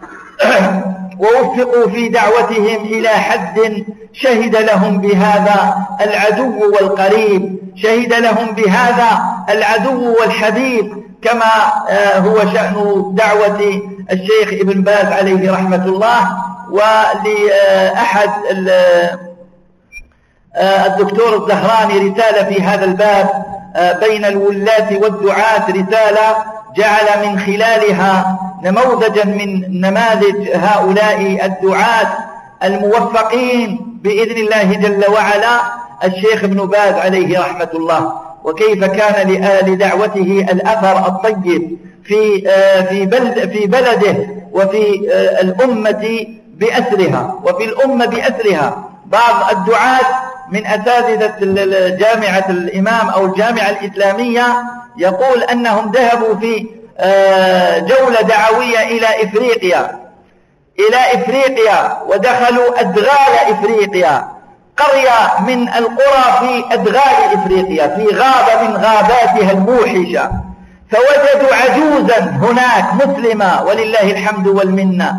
ووفقوا في دعوتهم إلى حد شهد لهم بهذا العدو والقريب، شهد لهم بهذا العدو والحبيب، كما هو شأن دعوة الشيخ ابن باز عليه رحمة الله، ولأحد الدكتور الزهراني رسالة في هذا الباب بين الولاة والدعاة، رسالة جعل من خلالها نموذجا من نماذج هؤلاء الدعاة الموفقين بإذن الله جل وعلا الشيخ ابن باز عليه رحمة الله، وكيف كان لدعوته الأثر الطيب في في بلد في بلده وفي الأمة بأسرها وفي الأمة بأسرها. بعض الدعاة من أساتذة جامعة الإمام أو الجامعة الإسلامية يقول أنهم ذهبوا في جولة دعوية إلى إفريقيا إلى إفريقيا ودخلوا أدغال إفريقيا، قرية من القرى في أدغال إفريقيا في غابة من غاباتها الموحشة، فوجدوا عجوزا هناك مسلمة ولله الحمد والمنة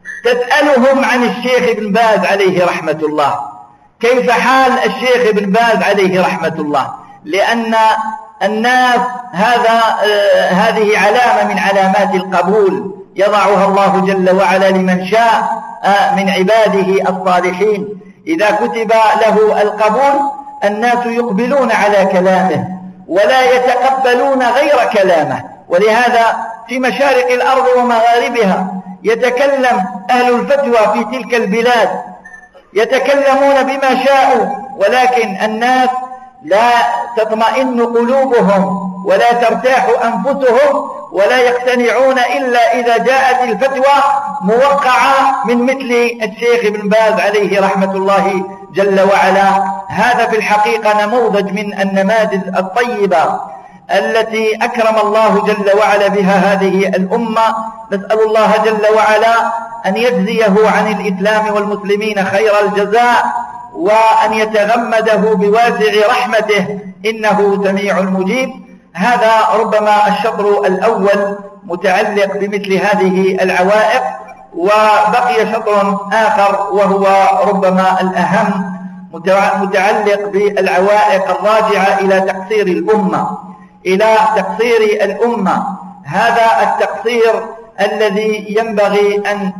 تسألهم عن الشيخ ابن باز عليه رحمة الله، كيف حال الشيخ ابن باز عليه رحمة الله، لأن الناس هذا آه هذه علامة من علامات القبول يضعها الله جل وعلا لمن شاء آه من عباده الصالحين. إذا كتب له القبول الناس يقبلون على كلامه ولا يتقبلون غير كلامه، ولهذا في مشارق الأرض ومغاربها يتكلم أهل الفتوى في تلك البلاد يتكلمون بما شاءوا، ولكن الناس لا تطمئن قلوبهم ولا ترتاح أنفسهم ولا يقتنعون إلا إذا جاءت الفتوى موقعة من مثل الشيخ ابن باز عليه رحمة الله جل وعلا. هذا في الحقيقة نموذج من النماذج الطيبة التي أكرم الله جل وعلا بها هذه الأمة. نسأل الله جل وعلا أن يجزيه عن الإسلام والمسلمين خير الجزاء، وأن يتغمده بواسع رحمته إنه سميع مجيب. هذا ربما الشطر الأول متعلق بمثل هذه العوائق، وبقي شطر آخر وهو ربما الأهم متعلق بالعوائق الراجعة إلى تقصير الأمة إلى تقصير الأمة. هذا التقصير الذي ينبغي أن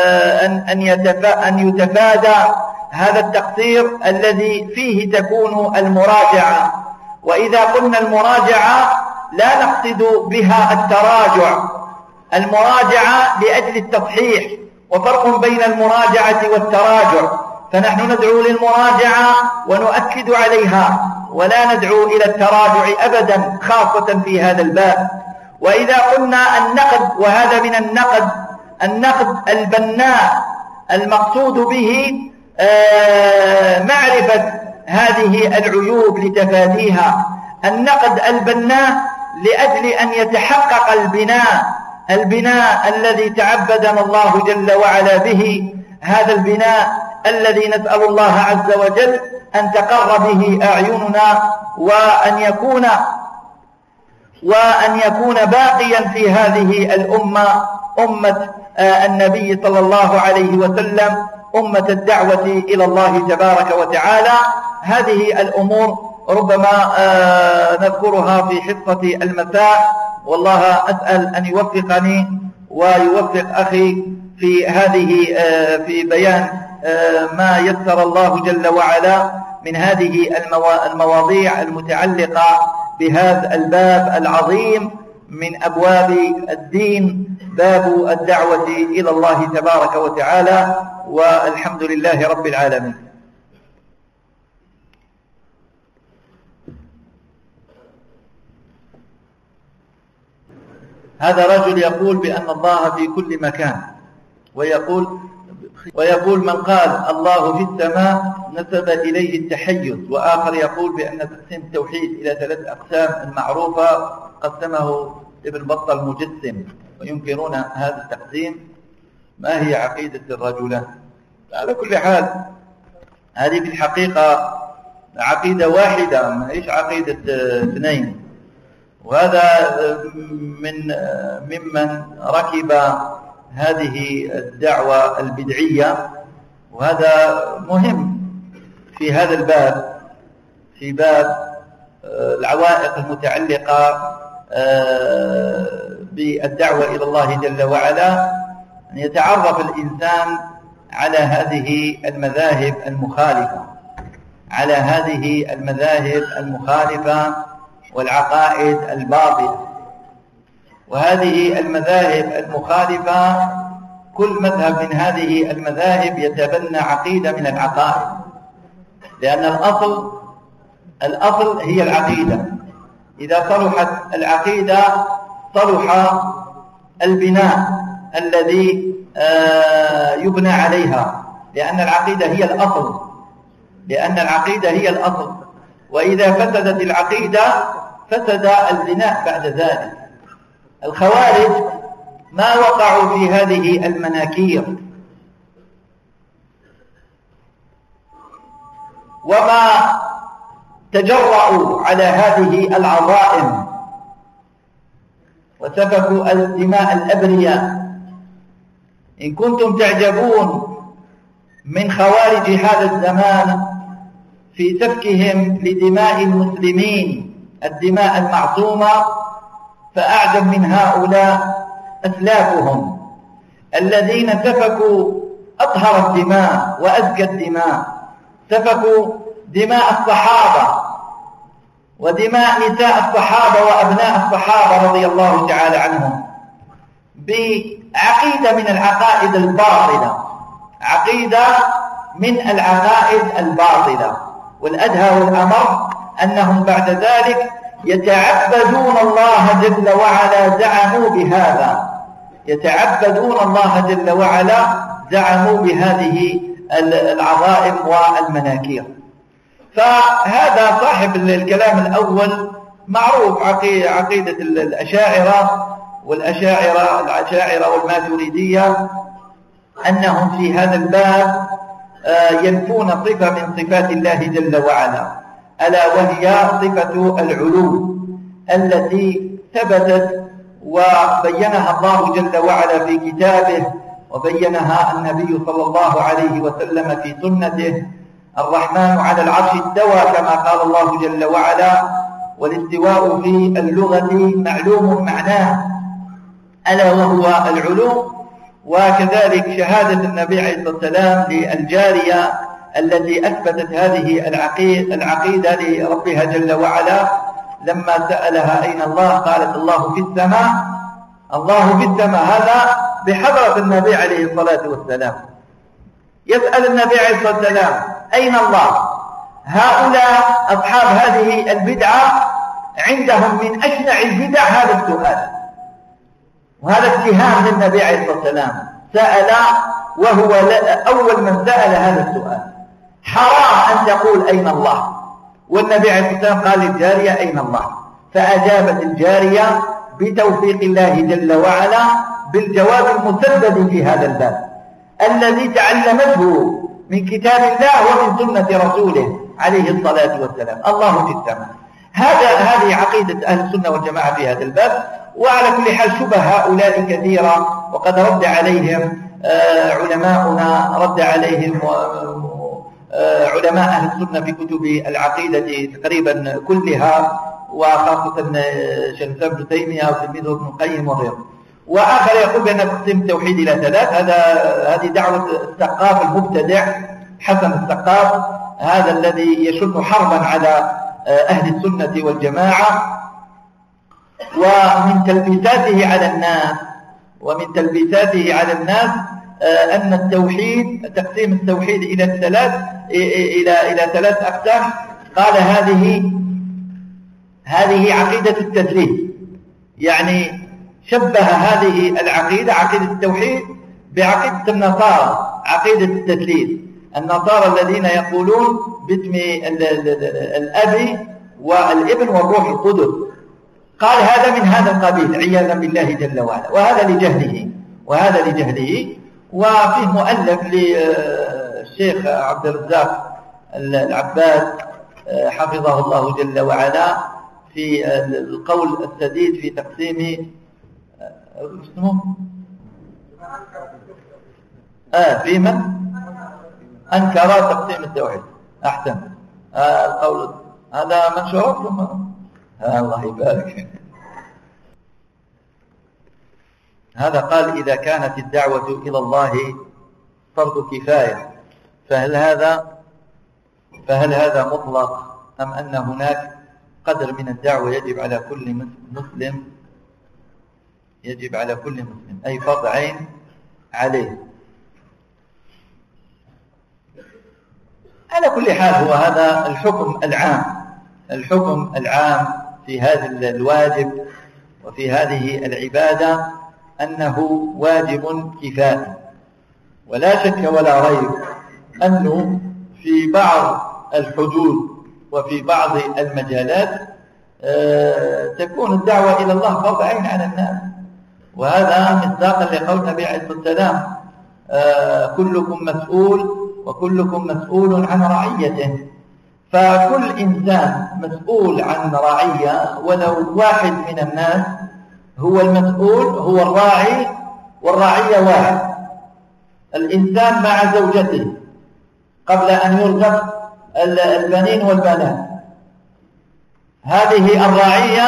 أن يتفادى، هذا التقصير الذي فيه تكون المراجعة. وإذا قلنا المراجعة لا نقصد بها التراجع، المراجعة لأجل التصحيح، وفرق بين المراجعة والتراجع، فنحن ندعو للمراجعة ونؤكد عليها ولا ندعو إلى التراجع أبدا، خاصة في هذا الباب. وإذا قلنا النقد، وهذا من النقد النقد البناء المقصود به معرفة هذه العيوب لتفاديها، النقد البناء لأجل أن يتحقق البناء البناء الذي تعبدنا الله جل وعلا به، هذا البناء الذي نسأل الله عز وجل أن تقر به أعيننا وأن يكون وأن يكون باقيا في هذه الأمة، أمة النبي صلى الله عليه وسلم، أمة الدعوة إلى الله تبارك وتعالى. هذه الأمور ربما نذكرها في حصة المساء، والله أسأل أن يوفقني ويوفق أخي في هذه في بيان ما يسر الله جل وعلا من هذه المواضيع المتعلقة بهذا الباب العظيم من أبواب الدين، باب الدعوة إلى الله تبارك وتعالى، والحمد لله رب العالمين. هذا رجل يقول بأن الله في كل مكان، ويقول ويقول من قال الله في السماء نسب إليه التحيز، وآخر يقول بأن تقسيم التوحيد إلى ثلاث أقسام المعروفة قسمه ابن بطة المجسم، وينكرون هذا التقسيم. ما هي عقيدة الرجلة؟ على كل حال هذه في الحقيقة عقيدة واحدة، ما هيش عقيدة اثنين، وهذا من ممن ركب هذه الدعوة البدعية. وهذا مهم في هذا الباب، في باب العوائق المتعلقة بالدعوة إلى الله جل وعلا، أن يتعرف الإنسان على هذه المذاهب المخالفة، على هذه المذاهب المخالفة والعقائد الباطلة. وهذه المذاهب المخالفة كل مذهب من هذه المذاهب يتبنى عقيدة من العقائد، لأن الأصل الأصل هي العقيدة. إذا صلحت العقيدة صلح البناء الذي يبنى عليها، لأن العقيدة هي الأصل، لأن العقيدة هي الأصل. وإذا فسدت العقيدة فسد البناء بعد ذلك. الخوارج ما وقعوا في هذه المناكير وما تجرؤوا على هذه العظائم وسفكوا الدماء الأبرياء. إن كنتم تعجبون من خوارج هذا الزمان في سفكهم لدماء المسلمين الدماء المعصومة، فأعجب من هؤلاء أسلافهم الذين سفكوا أطهر الدماء وأزكى الدماء، سفكوا دماء الصحابة ودماء نساء الصحابة وأبناء الصحابة رضي الله تعالى عنهم بعقيدة من العقائد الباطلة، عقيدة من العقائد الباطلة. والأدهى والأمر أنهم بعد ذلك يتعبدون الله جل وعلا، زعموا بهذا، يتعبدون الله جل وعلا، زعموا بهذه العظائم والمناكير. فهذا صاحب الكلام الأول معروف عقيدة الأشاعرة والأشاعرة الأشاعرة والماتريدية، أنهم في هذا الباب ينفون صفة من صفات الله جل وعلا، ألا وهي صفة العلو التي ثبتت وبينها الله جل وعلا في كتابه، وبينها النبي صلى الله عليه وسلم في سنته. الرحمن على العرش استوى كما قال الله جل وعلا، والاستواء في اللغة معلوم معناه ألا وهو العلو. وكذلك شهادة النبي عليه الصلاة والسلام للجارية التي أثبتت هذه العقيدة لربها جل وعلا، لما سألها أين الله قالت الله في السماء، الله في السماء. هذا بحضرة النبي عليه الصلاة والسلام. يسأل النبي عليه الصلاة والسلام أين الله؟ هؤلاء أصحاب هذه البدعة عندهم من أشنع البدع هذا السؤال، وهذا اتهام للنبي عليه الصلاة والسلام، سأل وهو أول من سأل هذا السؤال. حرام أن تقول أين الله، والنبي عليه الصلاة والسلام قال للجارية أين الله، فأجابت الجارية بتوفيق الله جل وعلا بالجواب المسدد في هذا الباب الذي تعلمته من كتاب الله ومن سنة رسوله عليه الصلاة والسلام، الله في السماء. هذا هذه عقيدة أهل السنة والجماعة في هذا الباب. وعلى كل حال شبه هؤلاء كثيرة، وقد رد عليهم علماؤنا، رد عليهم علماء أهل السنة في كتب العقيدة تقريبا كلها، وخاصة شيخ الإسلام ابن تيمية وتلميذه ابن القيم وغيره. وآخر يقول بأن تقسيم التوحيد إلى ثلاث. هذا هذه دعوة السقاف المبتدع حسن السقاف، هذا الذي يشن حربا على أهل السنة والجماعة. ومن تلبيساته على الناس ومن تلبيساته على الناس أن التوحيد تقسيم التوحيد إلى الثلاث إلى إلى ثلاث أقسام. قال هذه هذه عقيدة التثليث، يعني شبه هذه العقيدة عقيدة التوحيد بعقيدة النصارى، عقيدة التثليث. النصارى الذين يقولون باسم الأب والابن والروح القدس. قال هذا من هذا القبيل عياذا بالله جل وعلا، وهذا لجهله وهذا لجهله. وفيه مؤلف للشيخ عبد الرزاق العباد حفظه الله جل وعلا في القول السديد في تقسيم اسمه آه في من أنكر تقسيم التوحيد. أحسن. آه القول هذا منشور ثم آه الله يبارك. هذا قال إذا كانت الدعوة إلى الله فرض كفاية فهل هذا فهل هذا مطلق أم أن هناك قدر من الدعوة يجب على كل مسلم يجب على كل مسلم أي فرض عين عليه؟ على كل حال هو هذا الحكم العام الحكم العام في هذا الواجب وفي هذه العبادة أنه واجب كفائي، ولا شك ولا ريب أنه في بعض الحدود وفي بعض المجالات تكون الدعوة إلى الله فرض عين على الناس، وهذا مصداقا لقول النبي عليه الصلاة والسلام كلكم مسؤول وكلكم مسؤول عن رعيته. فكل إنسان مسؤول عن رعية، ولو واحد من الناس هو المسؤول هو الراعي، والرعية واحد. الإنسان مع زوجته قبل أن يرزق البنين والبنات، هذه الرعية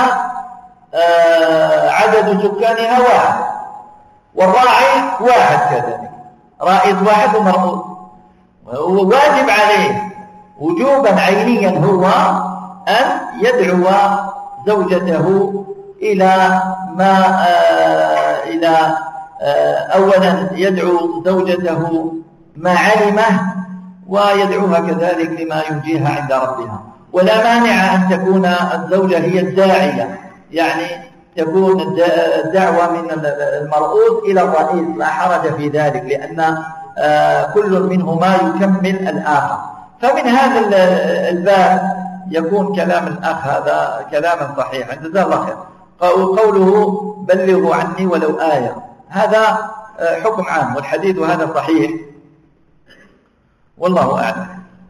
عدد سكانها واحد، والراعي واحد كذلك، رائد واحد ومرؤوس. واجب عليه وجوبا عينيا هو أن يدعو زوجته إلى ما إلى أولا يدعو زوجته ما علمه، ويدعوها كذلك لما ينجيها عند ربها. ولا مانع أن تكون الزوجة هي الداعية، يعني تكون الدعوة من المرؤوس إلى الرئيس، لا حرج في ذلك، لأن كل منهما يكمل الآخر. فمن هذا الباب يكون كلام الأخ هذا كلاما صحيحا جزاه الله خير. قوله بلغوا عني ولو آية، هذا حكم عام، والحديث هذا صحيح والله أعلم.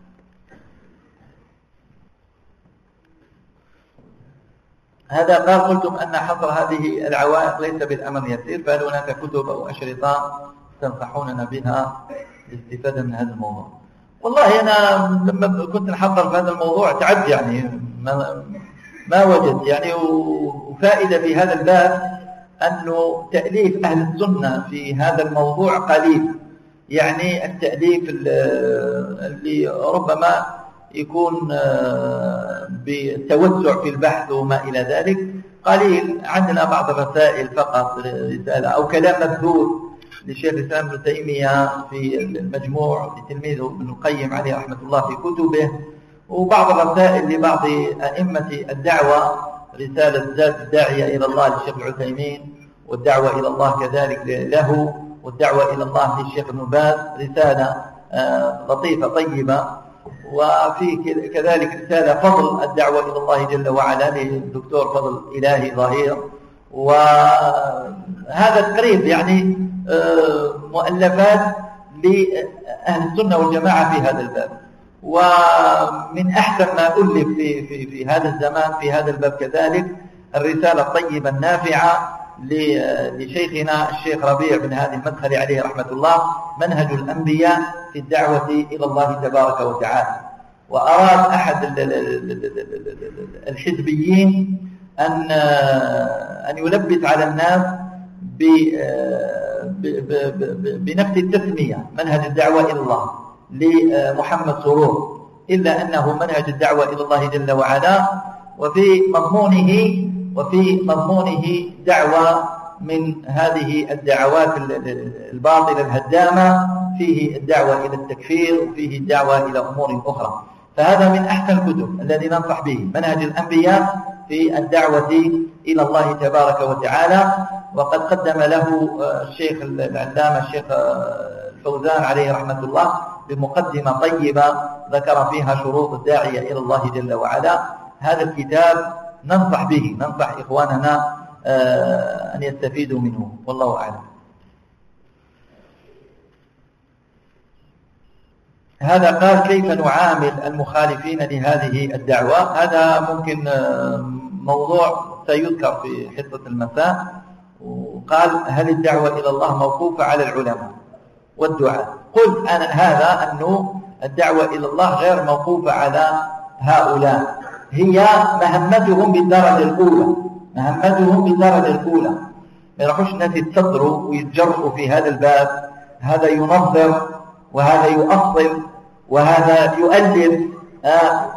هذا قال قلتم أن حصر هذه العوائق ليس بالأمر يسير، فهل هناك كتب أو أشرطة تنصحوننا بها للاستفادة من هذا الموضوع؟ والله أنا لما كنت نحضر في هذا الموضوع تعد يعني ما, ما وجد يعني. وفائدة في هذا الباب أنه تأليف أهل السنة في هذا الموضوع قليل، يعني التأليف اللي ربما يكون بتوسع في البحث وما إلى ذلك قليل. عندنا بعض الرسائل فقط، رسالة أو كلام مبثوث للشيخ الإسلام ابن تيمية في المجموع لتلميذه ابن القيم عليه رحمة الله في كتبه، وبعض الرسائل لبعض أئمة الدعوة، رسالة ذات الداعية إلى الله للشيخ العثيمين، والدعوة إلى الله كذلك له، والدعوة إلى الله للشيخ ابن باز، رسالة لطيفة طيبة. وفي كذلك رسالة فضل الدعوة إلى الله جل وعلا للدكتور فضل إلهي ظهير. وهذا تقريب يعني مؤلفات لأهل السنة والجماعة في هذا الباب. ومن أحسن ما ألف في, في, في هذا الزمان في هذا الباب كذلك الرسالة الطيبة النافعة لشيخنا الشيخ ربيع بن هادي المدخلي عليه رحمة الله، منهج الأنبياء في الدعوة إلى الله تبارك وتعالى. وأراد أحد الحزبيين أن أن يلبس على الناس بنفس التسمية منهج الدعوة إلى الله لمحمد سرور، إلا أنه منهج الدعوة إلى الله جل وعلا، وفي مضمونه وفي مضمونه دعوة من هذه الدعوات الباطلة الهدامة، فيه الدعوة إلى التكفير وفيه الدعوة إلى أمور أخرى. فهذا من أحسن الكتب الذي ننصح به، منهج الأنبياء في الدعوة إلى الله تبارك وتعالى. وقد قدم له الشيخ العلامة الشيخ الفوزان عليه رحمة الله بمقدمة طيبة ذكر فيها شروط الداعية إلى الله جل وعلا. هذا الكتاب ننصح به، ننصح إخواننا أن يستفيدوا منه، والله أعلم. هذا قال: كيف نعامل المخالفين لهذه الدعوة؟ هذا ممكن موضوع سيذكر في حصة المساء. وقال: هل الدعوة إلى الله موقوفة على العلماء والدعاء؟ قلت أنا هذا أنه الدعوة إلى الله غير موقوفة على هؤلاء، هي مهمتهم بالدرجة الأولى، مهمتهم بالدرجة الأولى. ما يروحوش الناس يتصدروا ويتجرؤوا في هذا الباب، هذا ينظر وهذا يؤصل وهذا يؤلف آه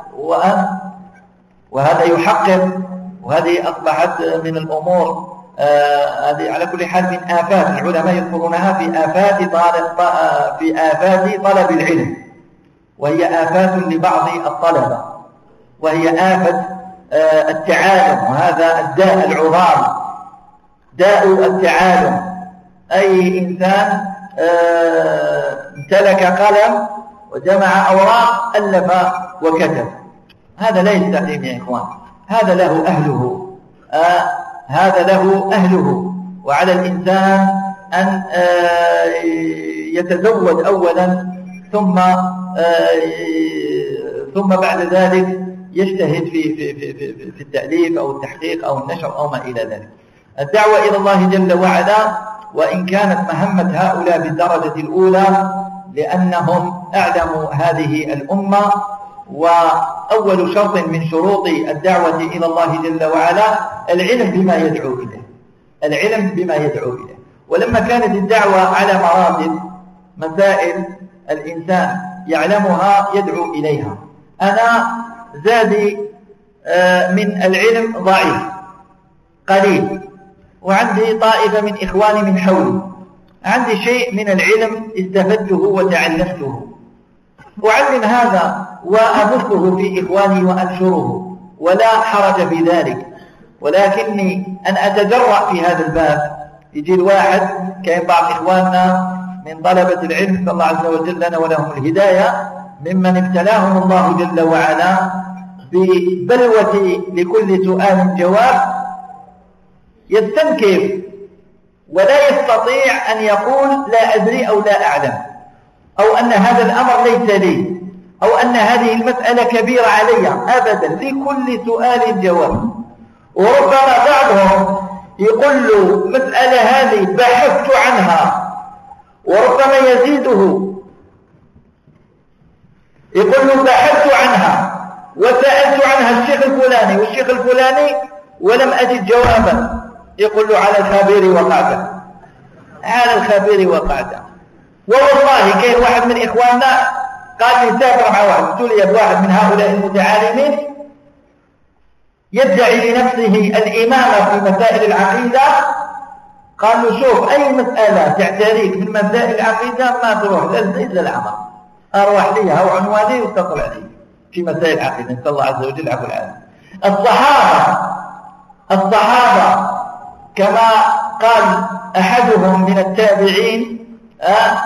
وهذا يحقق، وهذه أصبحت من الأمور آه هذه على كل حال من آفات العلماء يذكرونها في آفات طالب في آفات طلب العلم، وهي آفات لبعض الطلبة، وهي آفة آه التعالم، وهذا الداء العظام، داء التعالم. أي إنسان آه امتلك قلم وجمع أوراق ألف وكتب، هذا لا يستقيم يا إخوان، هذا له أهله، آه هذا له أهله. وعلى الإنسان أن آه يتزود أولا، ثم آه ثم بعد ذلك يجتهد في, في, في, في, في التأليف أو التحقيق أو النشر أو ما إلى ذلك. الدعوة إلى الله جل وعلا، وإن كانت مهمة هؤلاء بالدرجة الأولى لأنهم أعلموا هذه الأمة، وأول شرط من شروط الدعوة إلى الله جل وعلا العلم بما يدعو إليه، العلم بما يدعو إليه. ولما كانت الدعوة على مراتب، مسائل الإنسان يعلمها يدعو إليها. أنا زادي من العلم ضعيف قليل، وعندي طائفة من إخواني من حولي عندي شيء من العلم استفدته وتعلمته، أعلم هذا وأبثه في إخواني وأنشره، ولا حرج في ذلك. ولكني أن أتجرأ في هذا الباب، يجي الواحد كان بعض إخواننا من طلبة العلم، صلى الله عز وجل لنا ولهم الهداية، ممن ابتلاهم الله جل وعلا ببلوة لكل سؤال جواب، يستنكف ولا يستطيع أن يقول لا أدري أو لا أعلم، أو أن هذا الأمر ليس لي، أو أن هذه المسألة كبيرة علي. أبدا، لكل سؤال جواب. وربما بعضهم يقول له مسألة هذه بحثت عنها، وربما يزيده يقول له بحثت عنها وسألت عنها الشيخ الفلاني والشيخ الفلاني ولم أجد جوابا. يقول له على الخبير وقعت، على الخبير وقعت. والله كان واحد من إخواننا قال لي سافر مع واحد، ابتلي بواحد من هؤلاء المتعالمين يدعي لنفسه الإمامة في مسائل العقيدة. قال له شوف أي مسألة تعتريك من مسائل العقيدة ما تروح إلا العمل، أروح ليها وعنواني واتصل علي في مسائل العقيدة. نسأل الله عز وجل عفو العالم. الصحابة الصحابة كما قال أحدهم من التابعين آآ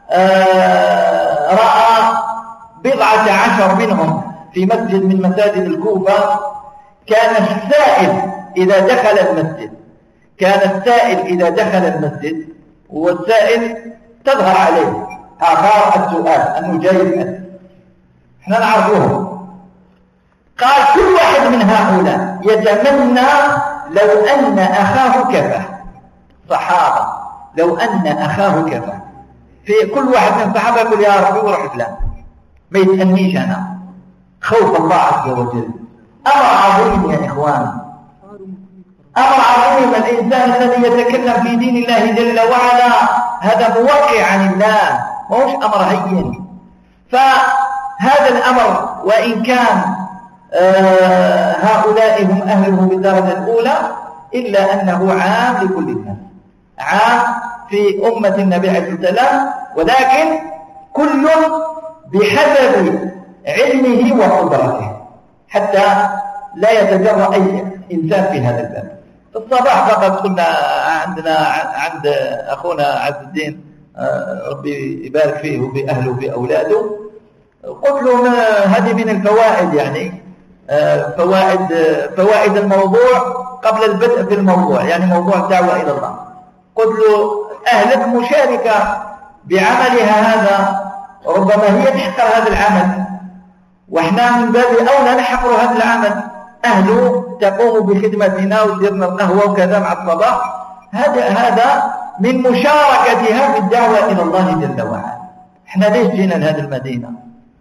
آآ رأى بضعة عشر منهم في مسجد من مساجد الكوفة. كان السائل إذا دخل المسجد كان السائل إذا دخل المسجد والسائل تظهر عليه آثار السؤال أنه جاي يسأل، احنا نعرفوهم. قال كل واحد من هؤلاء يتمنى لو أن أخاه كفى، صحابة لو أن أخاه كفى. في كل واحد من الصحابة يقول يا ربي وروح فلان ما يتأنيش أنا، خوف الله عز وجل. أمر عظيم يا إخوان، أمر عظيم. الإنسان الذي يتكلم في دين الله جل وعلا هذا موقع عن الله، موش أمر هين. فهذا الأمر وإن كان آه هؤلاء هم أهله بالدرجة الأولى، إلا أنه عام لكل الناس، عام في أمة النبي عليه السلام، ولكن كل بحسب علمه وقدرته. حتى لا يتجرأ أي إنسان في هذا الباب. في الصباح فقط كنا عندنا عند أخونا عز الدين ربي يبارك فيه وبأهله وبأولاده، قلت له هذه من الفوائد، يعني فوائد فوائد الموضوع قبل البدء في الموضوع، يعني موضوع الدعوة إلى الله. قلت له أهلك مشاركة بعملها هذا، ربما هي تحقر هذا العمل وإحنا من باب أولى نحقر هذا العمل. أهله تقوم بخدمتنا وتديرنا القهوة وكذا مع الصباح، هذا هذا من مشاركتها في الدعوة إلى الله جل وعلا. إحنا ليش جينا لهذه المدينة؟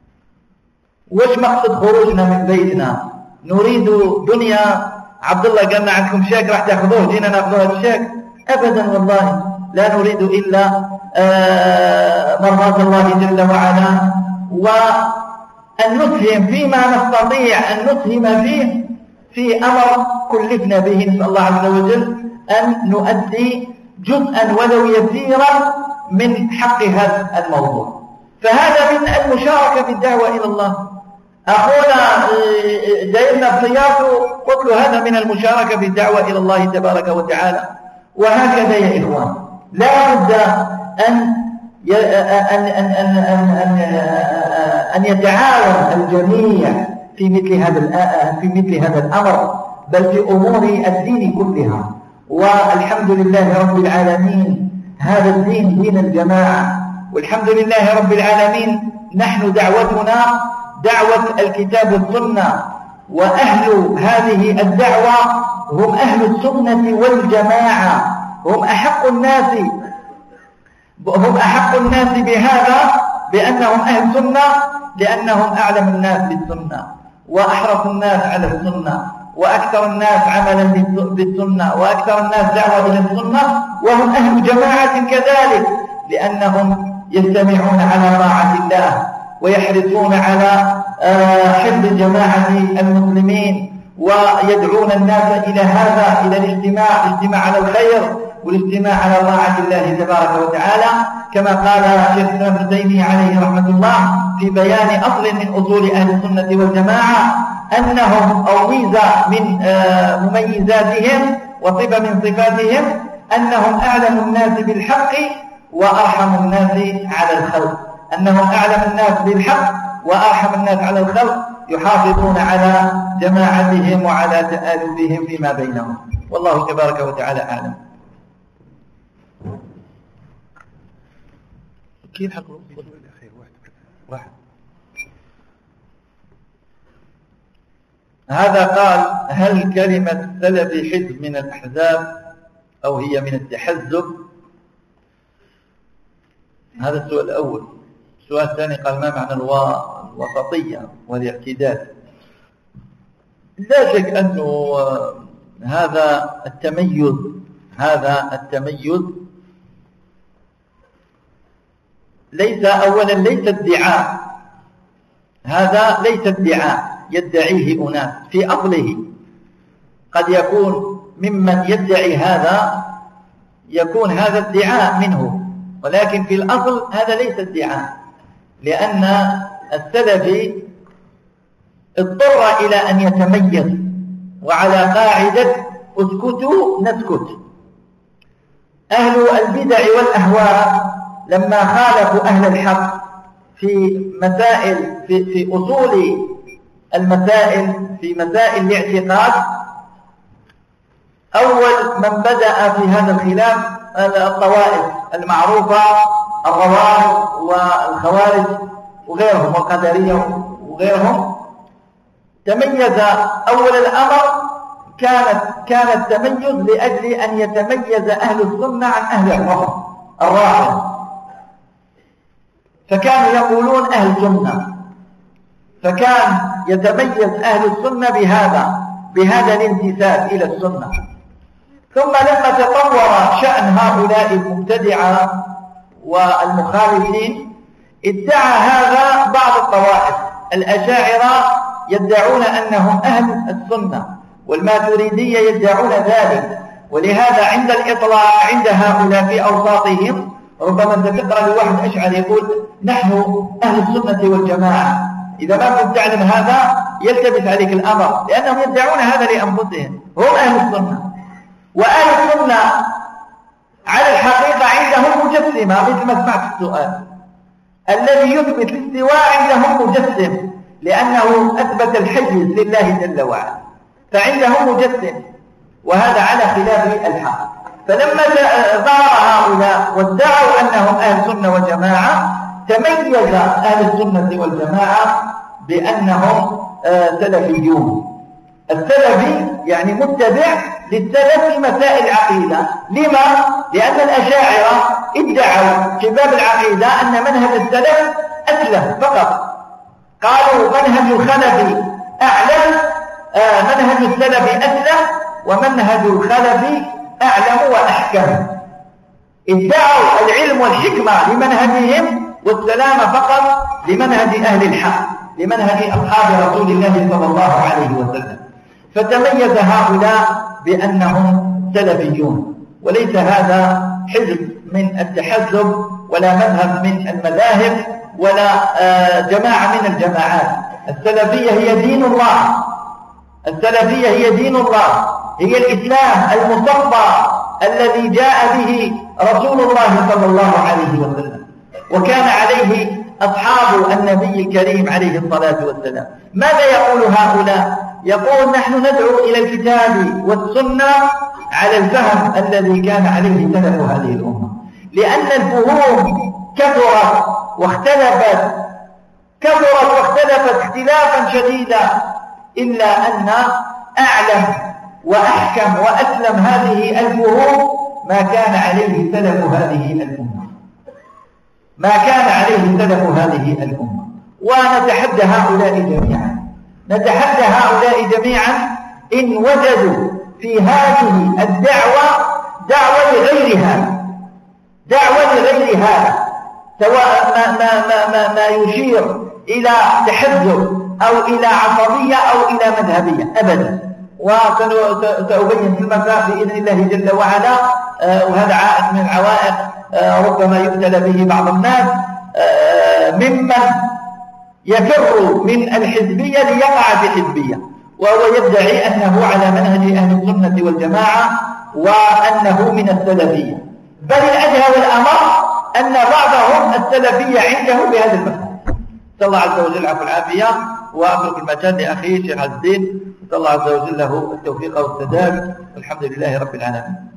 وش مقصد خروجنا من بيتنا؟ نريد دنيا؟ عبد الله قالنا عندكم شيك راح تاخذوه، جينا ناخذوه هذا الشيك؟ أبدا والله، لا نريد إلا مرضات الله جل وعلا، وأن نسهم فيما نستطيع أن نسهم فيه في أمر كلفنا به. نسأل الله عز وجل أن نؤدي جزءا ولو يسيرا من حق هذا الموضوع. فهذا من المشاركة في الدعوة إلى الله. أخونا جايلنا بسيارته، قلت له هذا من المشاركة في الدعوة إلى الله تبارك وتعالى. وهكذا يا إخوان، لا بد أن أن أن أن أن أن يتعاون الجميع في مثل هذا في مثل هذا الأمر، بل في أمور الدين كلها. والحمد لله رب العالمين، هذا الدين دين الجماعة، والحمد لله رب العالمين نحن دعوتنا دعوة الكتاب والسنة، وأهل هذه الدعوة هم أهل السنة والجماعة، هم أحق الناس هم أحق الناس بهذا، بأنهم أهل سنة، لأنهم أعلم الناس بالسنة وأحرص الناس على السنة وأكثر الناس عملا بالسنة وأكثر الناس دعوة إلى السنة، وهم أهل جماعة كذلك، لأنهم يجتمعون على طاعة الله ويحرصون على حفظ جماعة المسلمين، ويدعون الناس إلى هذا، إلى الاجتماع الاجتماع على الخير والاجتماع على طاعة الله تبارك وتعالى، كما قال شيخ الإسلام ابن تيمية عليه رحمة الله في بيان أصل من أصول أهل السنة والجماعة، أنهم أو ميزة من مميزاتهم وصفة من صفاتهم أنهم أعلم الناس بالحق وأرحم الناس على الخلق، أنهم أعلم الناس بالحق وأرحم الناس على الخلق، يحافظون على جماعتهم وعلى تآلفهم فيما بينهم، والله تبارك وتعالى أعلم. كيف حقه؟ واحد. هذا قال: هل كلمة سلفي حزب من الأحزاب أو هي من التحزب؟ هذا السؤال الأول. السؤال الثاني قال: ما معنى الوسطية والاعتدال؟ لا شك أنه هذا التميز هذا التميز ليس أولا ليس ادعاء، هذا ليس ادعاء يدعيه أناس في أصله، قد يكون ممن يدعي هذا يكون هذا ادعاء منه، ولكن في الأصل هذا ليس ادعاء، لأن السلفي اضطر إلى أن يتميز، وعلى قاعدة اسكتوا نسكت. أهل البدع والأهواء لما خالفوا أهل الحق في مسائل في, في أصول المسائل في مسائل الاعتقاد، أول من بدأ في هذا الخلاف الطوائف المعروفة، الروافض والخوارج وغيرهم والقدرية وغيرهم. تميز أول الأمر كانت كان التميز لأجل أن يتميز أهل السنة عن أهل الرفض الرافض، فكانوا يقولون أهل سنة، فكان يتميز أهل السنة بهذا بهذا الانتساب إلى السنة. ثم لما تطور شأن هؤلاء المبتدعة والمخالفين، ادعى هذا بعض الطوائف. الأشاعرة يدعون أنهم أهل السنة، والماتريدية يدعون ذلك، ولهذا عند الإطلاق عند هؤلاء في أوساطهم ربما أنت تقرأ لواحد أشعري يقول نحن أهل السنة والجماعة، إذا ما كنت تعلم هذا يلتبس عليك الأمر، لأنهم يدعون هذا لأنفسهم. هم أهل السنة، وأهل السنة على الحقيقة عندهم مجسمة، مثل ما سمعت السؤال. الذي يثبت الاستواء عندهم مجسم، لأنه أثبت الحيز لله جل وعلا، فعندهم مجسم، وهذا على خلاف الحق. فلما ظهر هؤلاء وادعوا أنهم أهل سنة وجماعة، تميز أهل السنة والجماعة بأنهم سلفيون. السلفي يعني متبع للسلف في مسائل العقيدة. لما؟ لأن الأشاعرة ادعوا في باب العقيدة أن منهج السلف أسلم فقط. قالوا منهج الخلف أعلم، آه منهج السلف أسلم، ومنهج الخلف أعلم وأحكم. ادعوا العلم والحكمة لمنهجهم، والسلام فقط لمنهج أهل الحق، لمنهج أصحاب رسول الله صلى الله عليه وسلم. فتميز هؤلاء بأنهم سلفيون، وليس هذا حزب من التحزب ولا مذهب من المذاهب ولا جماعة من الجماعات. السلفية هي دين الله، السلفية هي دين الله، هي الإسلام المصطفى الذي جاء به رسول الله صلى الله عليه وسلم، وكان عليه أصحاب النبي الكريم عليه الصلاة والسلام. ماذا يقول هؤلاء؟ يقول نحن ندعو إلى الكتاب والسنة على الفهم الذي كان عليه سلف هذه الأمة، لأن الفهوم كثرت واختلفت كثرت واختلفت اختلافا شديدا، إلا أن أعلم وأحكم وأسلم هذه الفهوم ما كان عليه سلف هذه الأمة، ما كان عليه سلف هذه الأمة. ونتحدى هؤلاء جميعا، نتحدى هؤلاء جميعا إن وجدوا في هذه الدعوة دعوة لغير هذا، دعوة لغير هذا، سواء ما, ما, ما, ما, ما يشير إلى تحزب أو إلى عصبية أو إلى مذهبية أبدا. وسأبين في المساء بإذن الله جل وعلا، وهذا عائد من العوائق ربما يبتلى به بعض الناس ممن يفر من الحزبية ليقع في حزبية، وهو يدعي أنه على منهج أهل السنة والجماعة وأنه من السلفية، بل الأدهى والأمر أن بعضهم السلفية عنده بهذا المفهوم. نسأل الله عز وجل العفو والعافية، وأترك المجال لأخي شيخ عز الدين، نسأل الله عز وجل له التوفيق والسداد، والحمد لله رب العالمين.